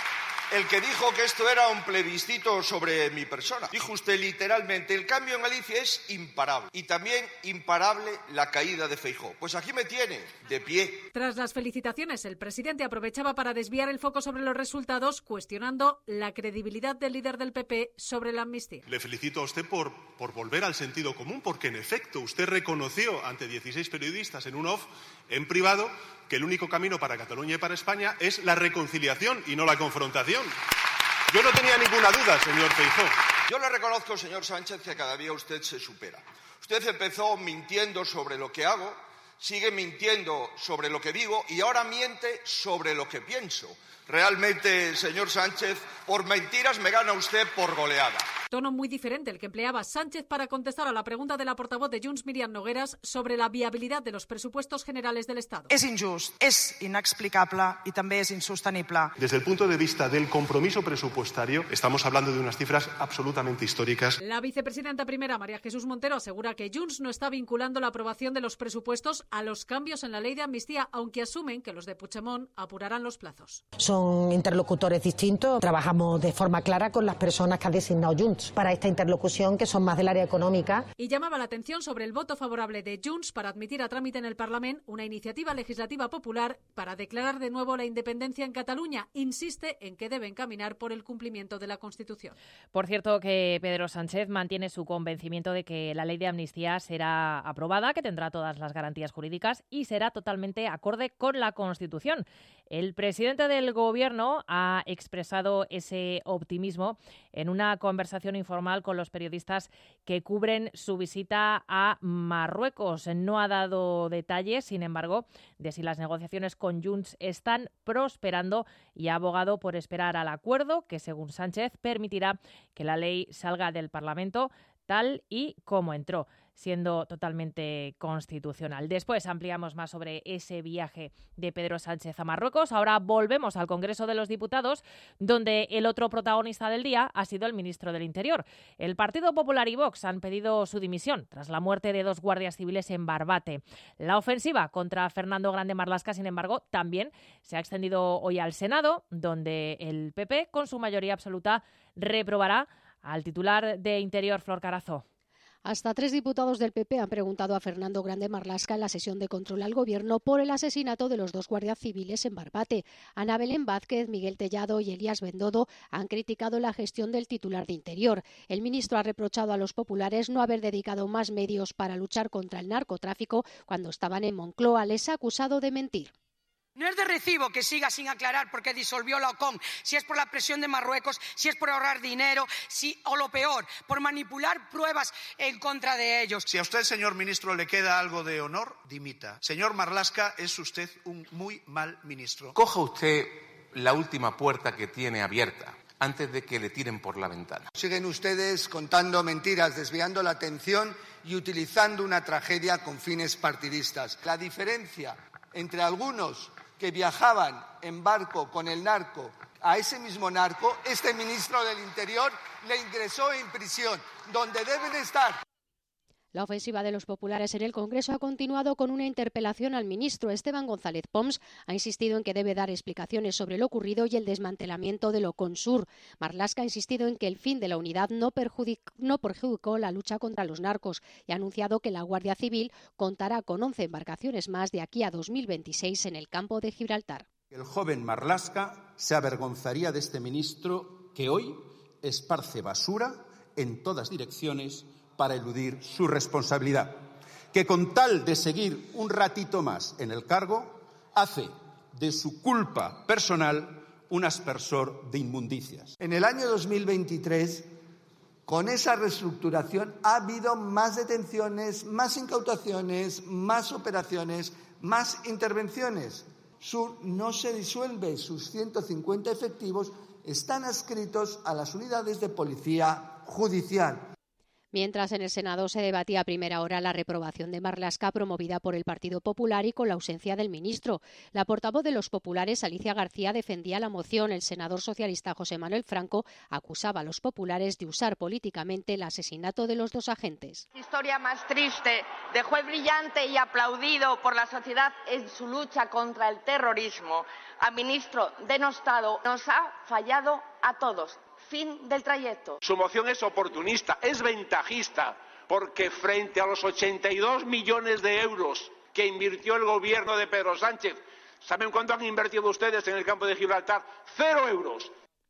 el que dijo que esto era un plebiscito sobre mi persona. Dijo usted literalmente, el cambio en Galicia es imparable. Y también imparable la caída de Feijóo. Pues aquí me tiene, de pie.
Tras las felicitaciones, el presidente aprovechaba para desviar el foco sobre los resultados, cuestionando la credibilidad del líder del PP sobre la amnistía.
Le felicito a usted por volver al sentido común, porque en efecto usted reconoció ante 16 periodistas en un off, en privado, que el único camino para Cataluña y para España es la reconciliación y no la confrontación. Yo no tenía ninguna duda, señor Feijóo.
Yo le reconozco, señor Sánchez, que cada día usted se supera. Usted empezó mintiendo sobre lo que hago, sigue mintiendo sobre lo que digo y ahora miente sobre lo que pienso. Realmente, señor Sánchez, por mentiras me gana usted por goleada.
Tono muy diferente el que empleaba Sánchez para contestar a la pregunta de la portavoz de Junts, Míriam Nogueras, sobre la viabilidad de los presupuestos generales del Estado.
És injust, és inexplicable i també és insostenible.
Desde el punto de vista del compromiso presupuestario, estamos hablando de unas cifras absolutamente históricas.
La vicepresidenta primera, María Jesús Montero, asegura que Junts no está vinculando la aprobación de los presupuestos a los cambios en la ley de amnistía, aunque asumen que los de Puigdemont apurarán los plazos.
Son interlocutores distintos. Trabajamos de forma clara con las personas que ha designado Junts para esta interlocución, que son más del área económica.
Y llamaba la atención sobre el voto favorable de Junts para admitir a trámite en el Parlamento una iniciativa legislativa popular para declarar de nuevo la independencia en Cataluña. Insiste en que deben caminar por el cumplimiento de la Constitución.
Por cierto, que Pedro Sánchez mantiene su convencimiento de que la ley de amnistía será aprobada, que tendrá todas las garantías jurídicas y será totalmente acorde con la Constitución. El presidente del Gobierno ha expresado ese optimismo en una conversación informal con los periodistas que cubren su visita a Marruecos. No ha dado detalles, sin embargo, de si las negociaciones con Junts están prosperando y ha abogado por esperar al acuerdo que, según Sánchez, permitirá que la ley salga del Parlamento tal y como entró, siendo totalmente constitucional. Después ampliamos más sobre ese viaje de Pedro Sánchez a Marruecos. Ahora volvemos al Congreso de los Diputados, donde el otro protagonista del día ha sido el ministro del Interior. El Partido Popular y Vox han pedido su dimisión tras la muerte de 2 guardias civiles en Barbate. La ofensiva contra Fernando Grande Marlaska, sin embargo, también se ha extendido hoy al Senado, donde el PP, con su mayoría absoluta, reprobará al titular de Interior, Flor Carazo.
Hasta 3 diputados del PP han preguntado a Fernando Grande Marlaska en la sesión de control al Gobierno por el asesinato de los 2 guardias civiles en Barbate. Ana Belén Vázquez, Miguel Tellado y Elías Bendodo han criticado la gestión del titular de Interior. El ministro ha reprochado a los populares no haber dedicado más medios para luchar contra el narcotráfico cuando estaban en Moncloa. Les ha acusado de mentir.
No es de recibo que siga sin aclarar por qué disolvió la OCOM, si es por la presión de Marruecos, si es por ahorrar dinero, o lo peor, por manipular pruebas en contra de ellos.
Si a usted, señor ministro, le queda algo de honor, dimita. Señor Marlaska, es usted un muy mal ministro.
Coja usted la última puerta que tiene abierta antes de que le tiren por la ventana.
Siguen ustedes contando mentiras, desviando la atención y utilizando una tragedia con fines partidistas. La diferencia entre algunos que viajaban en barco con el narco, a ese mismo narco, este ministro del Interior le ingresó en prisión, donde deben estar.
La ofensiva de los populares en el Congreso ha continuado con una interpelación al ministro. Esteban González Pons ha insistido en que debe dar explicaciones sobre lo ocurrido y el desmantelamiento de Loconsur. Marlaska ha insistido en que el fin de la unidad no perjudicó la lucha contra los narcos y ha anunciado que la Guardia Civil contará con 11 embarcaciones más de aquí a 2026 en el campo de Gibraltar.
El joven Marlaska se avergonzaría de este ministro que hoy esparce basura en todas direcciones para eludir su responsabilidad, que con tal de seguir un ratito más en el cargo, hace de su culpa personal un aspersor de inmundicias.
En el año 2023, con esa reestructuración, ha habido más detenciones, más incautaciones, más operaciones, más intervenciones. Sur no se disuelve, sus 150 efectivos están adscritos a las unidades de policía judicial.
Mientras en el Senado se debatía a primera hora la reprobación de Marlaska promovida por el Partido Popular y con la ausencia del ministro. La portavoz de los populares, Alicia García, defendía la moción. El senador socialista José Manuel Franco acusaba a los populares de usar políticamente el asesinato de los dos agentes.
Historia más triste de juez brillante y aplaudido por la sociedad en su lucha contra el terrorismo, a ministro denostado, nos ha fallado a todos. Fin del trayecto.
Su moción es oportunista, es ventajista, porque frente a los 82 millones de euros que invirtió el gobierno de Pedro Sánchez, ¿saben cuánto han invertido ustedes en el campo de Gibraltar? 0 euros.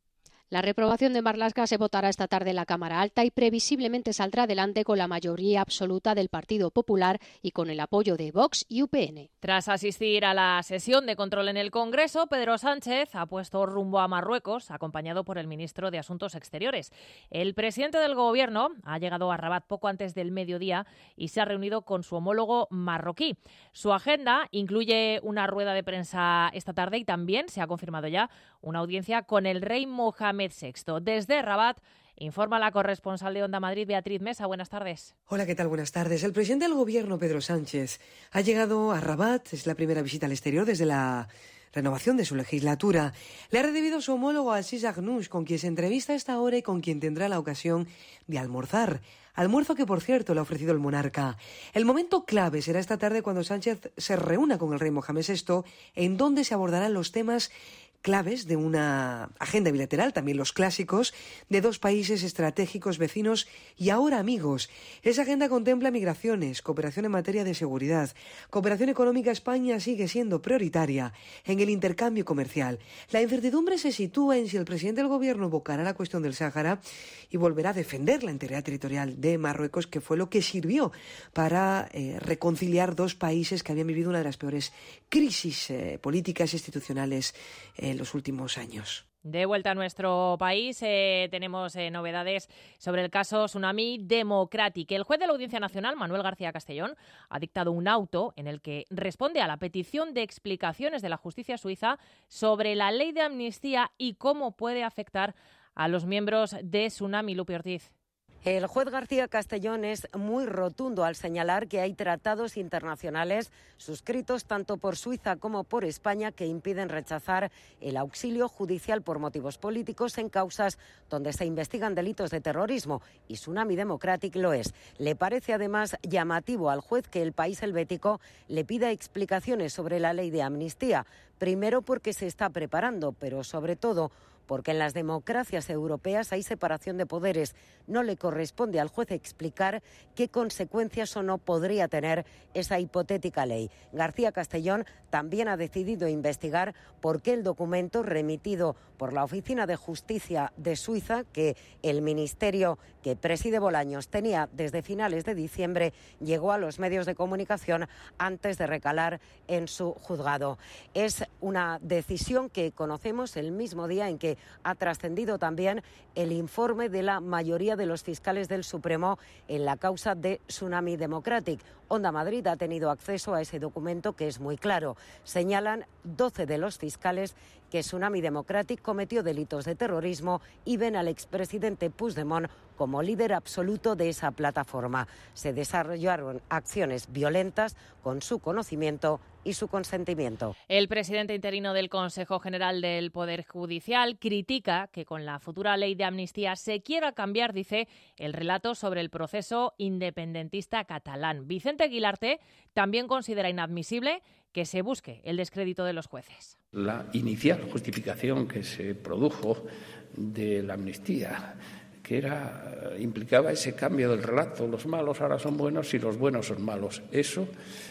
La reprobación de Marlaska se votará esta tarde en la Cámara Alta y previsiblemente saldrá adelante con la mayoría absoluta del Partido Popular y con el apoyo de Vox y UPN.
Tras asistir a la sesión de control en el Congreso, Pedro Sánchez ha puesto rumbo a Marruecos, acompañado por el ministro de Asuntos Exteriores. El presidente del Gobierno ha llegado a Rabat poco antes del mediodía y se ha reunido con su homólogo marroquí. Su agenda incluye una rueda de prensa esta tarde y también se ha confirmado ya una audiencia con el rey Mohamed VI. Desde Rabat informa la corresponsal de Onda Madrid, Beatriz Mesa. Buenas tardes.
Hola, ¿qué tal? Buenas tardes. El presidente del Gobierno, Pedro Sánchez, ha llegado a Rabat. Es la primera visita al exterior desde la renovación de su legislatura. Le ha recibido su homólogo Aziz Aghannouch, con quien se entrevista a esta hora y con quien tendrá la ocasión de almorzar. Almuerzo que, por cierto, le ha ofrecido el monarca. El momento clave será esta tarde cuando Sánchez se reúna con el rey Mohamed VI, en donde se abordarán los temas claves de una agenda bilateral, también los clásicos, de dos países estratégicos, vecinos y ahora amigos. Esa agenda contempla migraciones, cooperación en materia de seguridad, cooperación económica. España sigue siendo prioritaria en el intercambio comercial. La incertidumbre se sitúa en si el presidente del Gobierno evocará la cuestión del Sáhara y volverá a defender la integridad territorial de Marruecos, que fue lo que sirvió para reconciliar dos países que habían vivido una de las peores crisis políticas e institucionales en los últimos años.
De vuelta a nuestro país, tenemos novedades sobre el caso Tsunami Democratic. El juez de la Audiencia Nacional, Manuel García Castellón, ha dictado un auto en el que responde a la petición de explicaciones de la justicia suiza sobre la ley de amnistía y cómo puede afectar a los miembros de Tsunami. Lupi Ortiz.
El juez García Castellón es muy rotundo al señalar que hay tratados internacionales suscritos tanto por Suiza como por España que impiden rechazar el auxilio judicial por motivos políticos en causas donde se investigan delitos de terrorismo, y Tsunami Democratic lo es. Le parece además llamativo al juez que el país helvético le pida explicaciones sobre la ley de amnistía, primero porque se está preparando, pero sobre todo porque en las democracias europeas hay separación de poderes. No le corresponde al juez explicar qué consecuencias o no podría tener esa hipotética ley. García Castellón también ha decidido investigar por qué el documento remitido por la Oficina de Justicia de Suiza, que el ministerio que preside Bolaños tenía desde finales de diciembre, llegó a los medios de comunicación antes de recalar en su juzgado. Es una decisión que conocemos el mismo día en que ha trascendido también el informe de la mayoría de los fiscales del Supremo en la causa de Tsunami Democratic. Onda Madrid ha tenido acceso a ese documento que es muy claro. Señalan 12 de los fiscales que Tsunami Democratic cometió delitos de terrorismo y ven al expresidente Puigdemont como líder absoluto de esa plataforma. Se desarrollaron acciones violentas con su conocimiento y su consentimiento.
El presidente interino del Consejo General del Poder Judicial critica que con la futura ley de amnistía se quiera cambiar, dice, el relato sobre el proceso independentista catalán. Vicente Guilarte también considera inadmisible que se busque el descrédito de los jueces.
La inicial justificación que se produjo de la amnistía, que implicaba ese cambio del relato, los malos ahora son buenos y los buenos son malos. Eso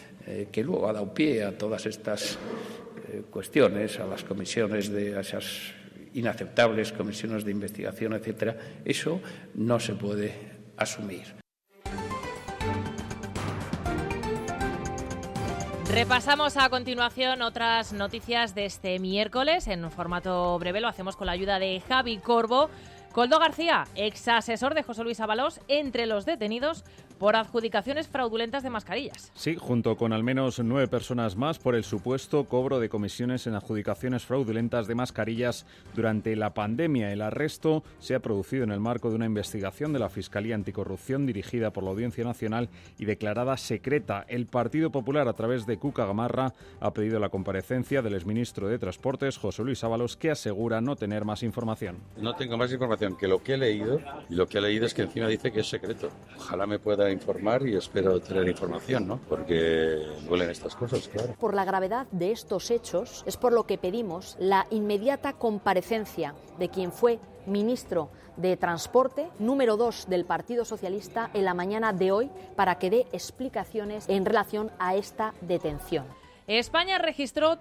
que luego ha dado pie a todas estas cuestiones, a las comisiones a esas inaceptables comisiones de investigación, etcétera, eso no se puede asumir.
Repasamos a continuación otras noticias de este miércoles. En un formato breve lo hacemos con la ayuda de Javi Corbo. Koldo García, ex asesor de José Luis Ábalos, entre los detenidos por adjudicaciones fraudulentas de mascarillas.
Sí, junto con al menos 9 personas más por el supuesto cobro de comisiones en adjudicaciones fraudulentas de mascarillas durante la pandemia. El arresto se ha producido en el marco de una investigación de la Fiscalía Anticorrupción dirigida por la Audiencia Nacional y declarada secreta. El Partido Popular, a través de Cuca Gamarra, ha pedido la comparecencia del exministro de Transportes, José Luis Ábalos, que asegura no tener más información.
No tengo más información que lo que he leído, y lo que he leído es que encima dice que es secreto. Ojalá me pueda informar y espero tener información, ¿no? Porque duelen estas cosas, claro.
Por la gravedad de estos hechos es por lo que pedimos la inmediata comparecencia de quien fue ministro de Transporte, número 2 del Partido Socialista, en la mañana de hoy para que dé explicaciones en relación a esta detención.
España registró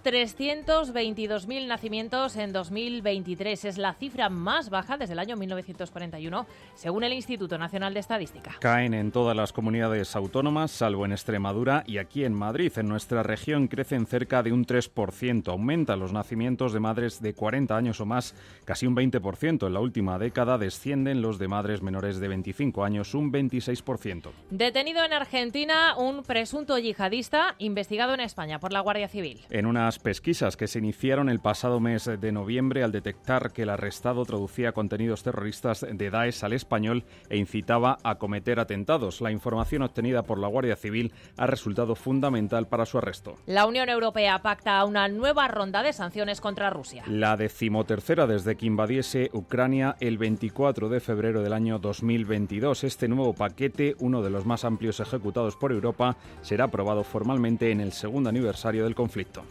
322.000 nacimientos en 2023. Es la cifra más baja desde el año 1941, según el Instituto Nacional de Estadística.
Caen en todas las comunidades autónomas, salvo en Extremadura y aquí en Madrid. En nuestra región crecen cerca de un 3%. Aumentan los nacimientos de madres de 40 años o más, casi un 20%. En la última década descienden los de madres menores de 25 años, un 26%.
Detenido en Argentina un presunto yihadista investigado en España por la Guardia Civil.
En unas pesquisas que se iniciaron el pasado mes de noviembre al detectar que el arrestado traducía contenidos terroristas de Daesh al español e incitaba a cometer atentados. La información obtenida por la Guardia Civil ha resultado fundamental para su arresto.
La Unión Europea pacta una nueva ronda de sanciones contra Rusia.
La 13ª desde que invadiese Ucrania el 24 de febrero del año 2022. Este nuevo paquete, uno de los más amplios ejecutados por Europa, será aprobado formalmente en el segundo aniversario del conflicto.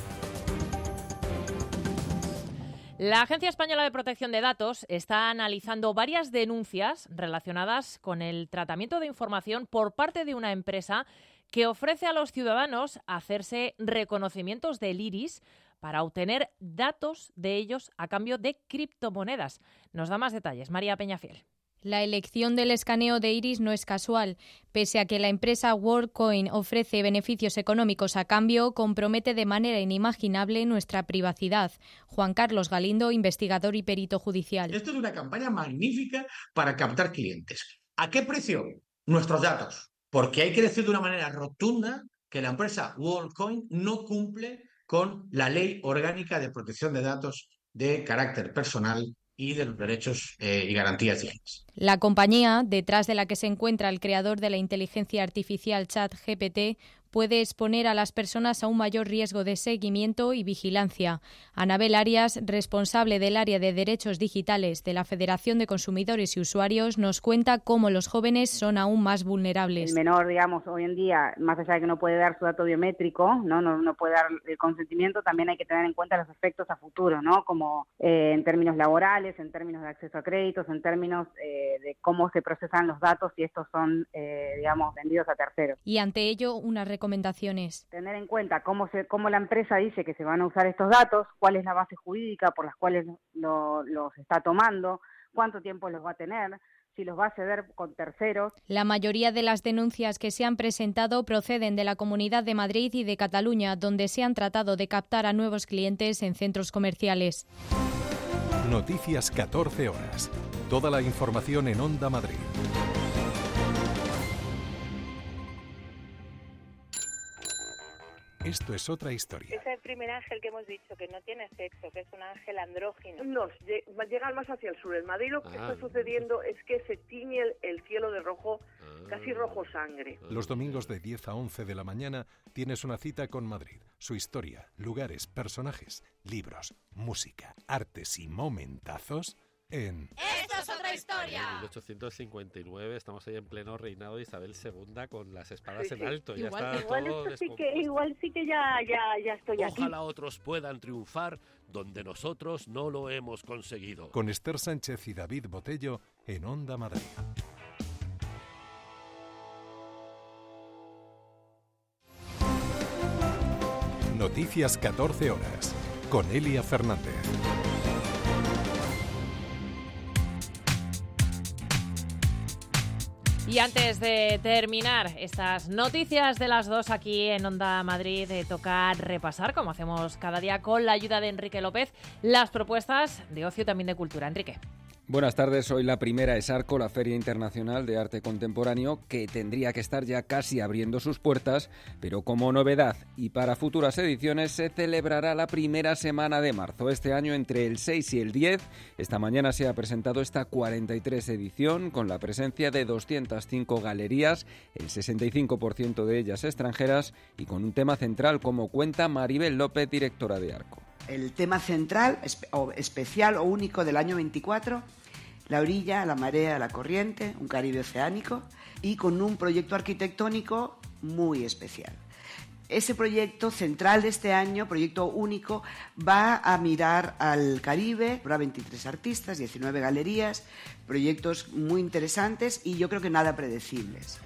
La Agencia Española de Protección de Datos está analizando varias denuncias relacionadas con el tratamiento de información por parte de una empresa que ofrece a los ciudadanos hacerse reconocimientos del iris para obtener datos de ellos a cambio de criptomonedas. Nos da más detalles María Peñafiel.
La elección del escaneo de iris no es casual. Pese a que la empresa WorldCoin ofrece beneficios económicos a cambio, compromete de manera inimaginable nuestra privacidad. Juan Carlos Galindo, investigador y perito judicial.
Esto es una campaña magnífica para captar clientes. ¿A qué precio? Nuestros datos. Porque hay que decir de una manera rotunda que la empresa WorldCoin no cumple con la Ley Orgánica de Protección de Datos de carácter personal y de los derechos y garantías civiles.
La compañía, detrás de la que se encuentra el creador de la inteligencia artificial ChatGPT, puede exponer a las personas a un mayor riesgo de seguimiento y vigilancia. Anabel Arias, responsable del área de derechos digitales de la Federación de Consumidores y Usuarios, nos cuenta cómo los jóvenes son aún más vulnerables.
El menor, digamos, hoy en día, más allá de que no puede dar su dato biométrico, no puede dar el consentimiento, también hay que tener en cuenta los efectos a futuro, ¿no? Como en términos laborales, en términos de acceso a créditos, en términos de cómo se procesan los datos y estos son, digamos, vendidos a terceros.
Y ante ello, unas recomendaciones.
Tener en cuenta cómo la empresa dice que se van a usar estos datos, cuál es la base jurídica por las cuales los está tomando, cuánto tiempo los va a tener, si los va a ceder con terceros.
La mayoría de las denuncias que se han presentado proceden de la Comunidad de Madrid y de Cataluña, donde se han tratado de captar a nuevos clientes en centros comerciales.
Noticias 14 horas. Toda la información en Onda Madrid. Esto es otra historia.
Es el primer ángel que hemos dicho que no tiene sexo, que es un ángel andrógino.
Nos llegan más hacia el sur. En Madrid lo que está sucediendo es que se tiñe el cielo de rojo, casi rojo sangre.
Los domingos de 10 a 11 de la mañana tienes una cita con Madrid. Su historia, lugares, personajes, libros, música, artes y momentazos en...
¡Esto es otra historia!
En 1859 estamos ahí en pleno reinado de Isabel II con las espadas en alto.
Igual sí que ya estoy aquí.
Ojalá otros puedan triunfar donde nosotros no lo hemos conseguido.
Con Esther Sánchez y David Botello en Onda Madrid. Noticias 14 horas con Elia Fernández.
Y antes de terminar estas noticias de las 2 aquí en Onda Madrid, toca repasar, como hacemos cada día con la ayuda de Enrique López, las propuestas de ocio y también de cultura. Enrique.
Buenas tardes, hoy la primera es Arco, la Feria Internacional de Arte Contemporáneo, que tendría que estar ya casi abriendo sus puertas, pero como novedad y para futuras ediciones se celebrará la primera semana de marzo. Este año entre el 6 y el 10, esta mañana se ha presentado esta 43 edición con la presencia de 205 galerías, el 65% de ellas extranjeras y con un tema central, como cuenta Maribel López, directora de Arco.
El tema central, especial o único del año 24, la orilla, la marea, la corriente, un Caribe oceánico y con un proyecto arquitectónico muy especial. Ese proyecto central de este año, proyecto único, va a mirar al Caribe, habrá 23 artistas, 19 galerías, proyectos muy interesantes y yo creo que nada predecibles.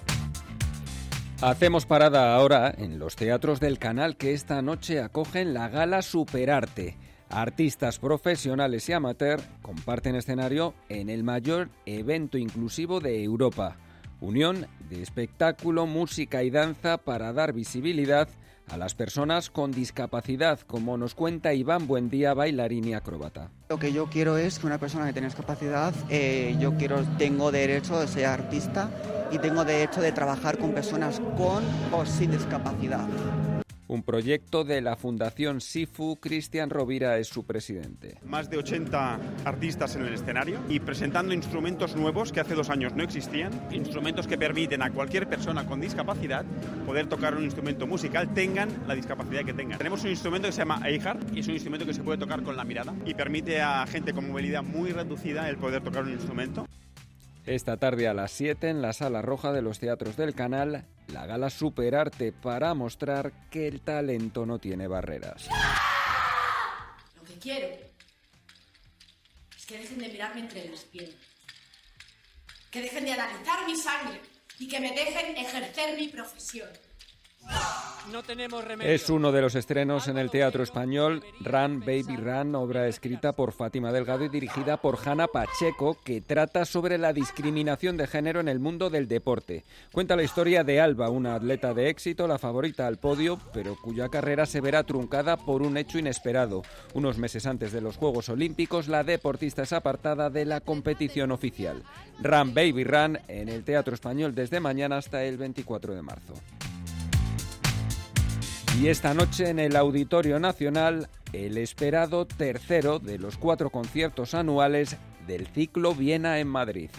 Hacemos parada ahora en los teatros del Canal, que esta noche acogen la Gala Superarte. Artistas profesionales y amateur comparten escenario en el mayor evento inclusivo de Europa. Unión de espectáculo, música y danza para dar visibilidad a las personas con discapacidad, como nos cuenta Iván Buendía, bailarín y acróbata.
Lo que yo quiero es que una persona que tiene discapacidad, tengo derecho de ser artista y tengo derecho de trabajar con personas con o sin discapacidad.
Un proyecto de la Fundación SIFU. Cristian Rovira es su presidente.
Más de 80 artistas en el escenario y presentando instrumentos nuevos que hace 2 años no existían, instrumentos que permiten a cualquier persona con discapacidad poder tocar un instrumento musical, tengan la discapacidad que tengan. Tenemos un instrumento que se llama iHeart y es un instrumento que se puede tocar con la mirada y permite a gente con movilidad muy reducida el poder tocar un instrumento.
Esta tarde a las 7 en la Sala Roja de los Teatros del Canal, la Gala Superarte para mostrar que el talento no tiene barreras.
Lo que quiero es que dejen de mirarme entre las piernas, que dejen de analizar mi sangre y que me dejen ejercer mi profesión.
No tenemos remedio. Es uno de los estrenos en el Teatro Español, Run, Baby Run, obra escrita por Fátima Delgado y dirigida por Hanna Pacheco, que trata sobre la discriminación de género en el mundo del deporte. Cuenta la historia de Alba, una atleta de éxito, la favorita al podio, pero cuya carrera se verá truncada por un hecho inesperado. Unos meses antes de los Juegos Olímpicos, la deportista es apartada de la competición oficial. Run, Baby Run, en el Teatro Español desde mañana hasta el 24 de marzo. Y esta noche en el Auditorio Nacional, el esperado tercero de los 4 conciertos anuales del ciclo Viena en Madrid.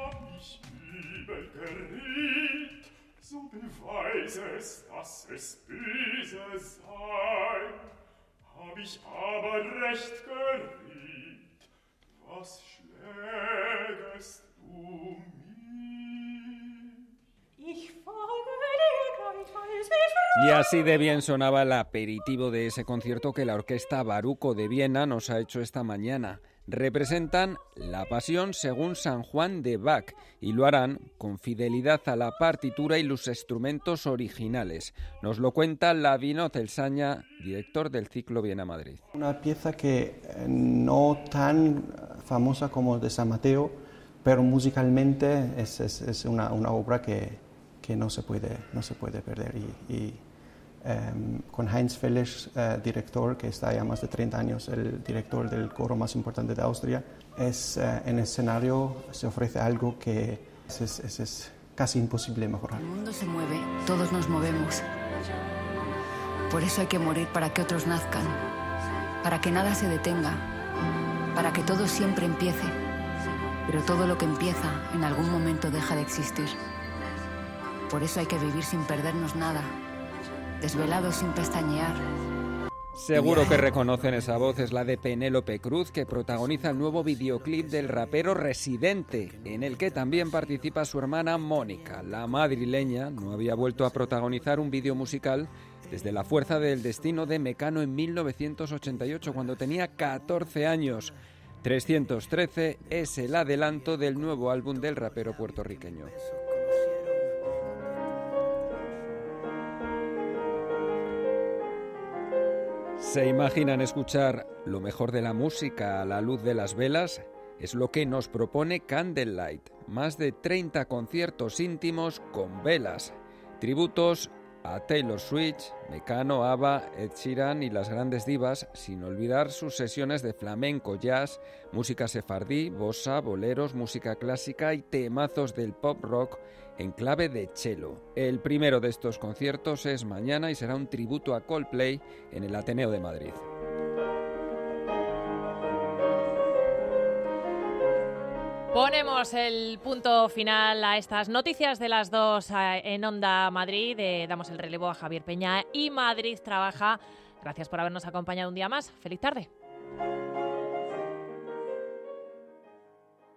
Y así de bien sonaba el aperitivo de ese concierto que la Orquesta Baruco de Viena nos ha hecho esta mañana. Representan la Pasión según San Juan de Bach y lo harán con fidelidad a la partitura y los instrumentos originales. Nos lo cuenta Lavino Celsaña, director del ciclo Viena Madrid.
Una pieza que no tan famosa como de San Mateo, pero musicalmente es una obra que no se puede perder y con Heinz Felix, director, que está ya más de 30 años, el director del coro más importante de Austria, en el escenario se ofrece algo que es casi imposible mejorar.
El mundo se mueve, todos nos movemos. Por eso hay que morir para que otros nazcan, para que nada se detenga, para que todo siempre empiece. Pero todo lo que empieza en algún momento deja de existir. Por eso hay que vivir sin perdernos nada, desvelados sin pestañear.
Seguro que reconocen esa voz, es la de Penélope Cruz, que protagoniza el nuevo videoclip del rapero Residente, en el que también participa su hermana Mónica. La madrileña no había vuelto a protagonizar un vídeo musical desde La Fuerza del Destino de Mecano en 1988, cuando tenía 14 años. 313 es el adelanto del nuevo álbum del rapero puertorriqueño. ¿Se imaginan escuchar lo mejor de la música a la luz de las velas? Es lo que nos propone Candlelight. más de 30 conciertos íntimos con velas, tributos a Taylor Swift, Mecano, ABBA, Ed Sheeran y las grandes divas, sin olvidar sus sesiones de flamenco, jazz, música sefardí, bossa, boleros, música clásica y temazos del pop rock en clave de cello. El primero de estos conciertos es mañana y será un tributo a Coldplay en el Ateneo de Madrid.
Ponemos el punto final a estas noticias de las 2 en Onda Madrid. Damos el relevo a Javier Peña y Madrid Trabaja. Gracias por habernos acompañado un día más. Feliz tarde.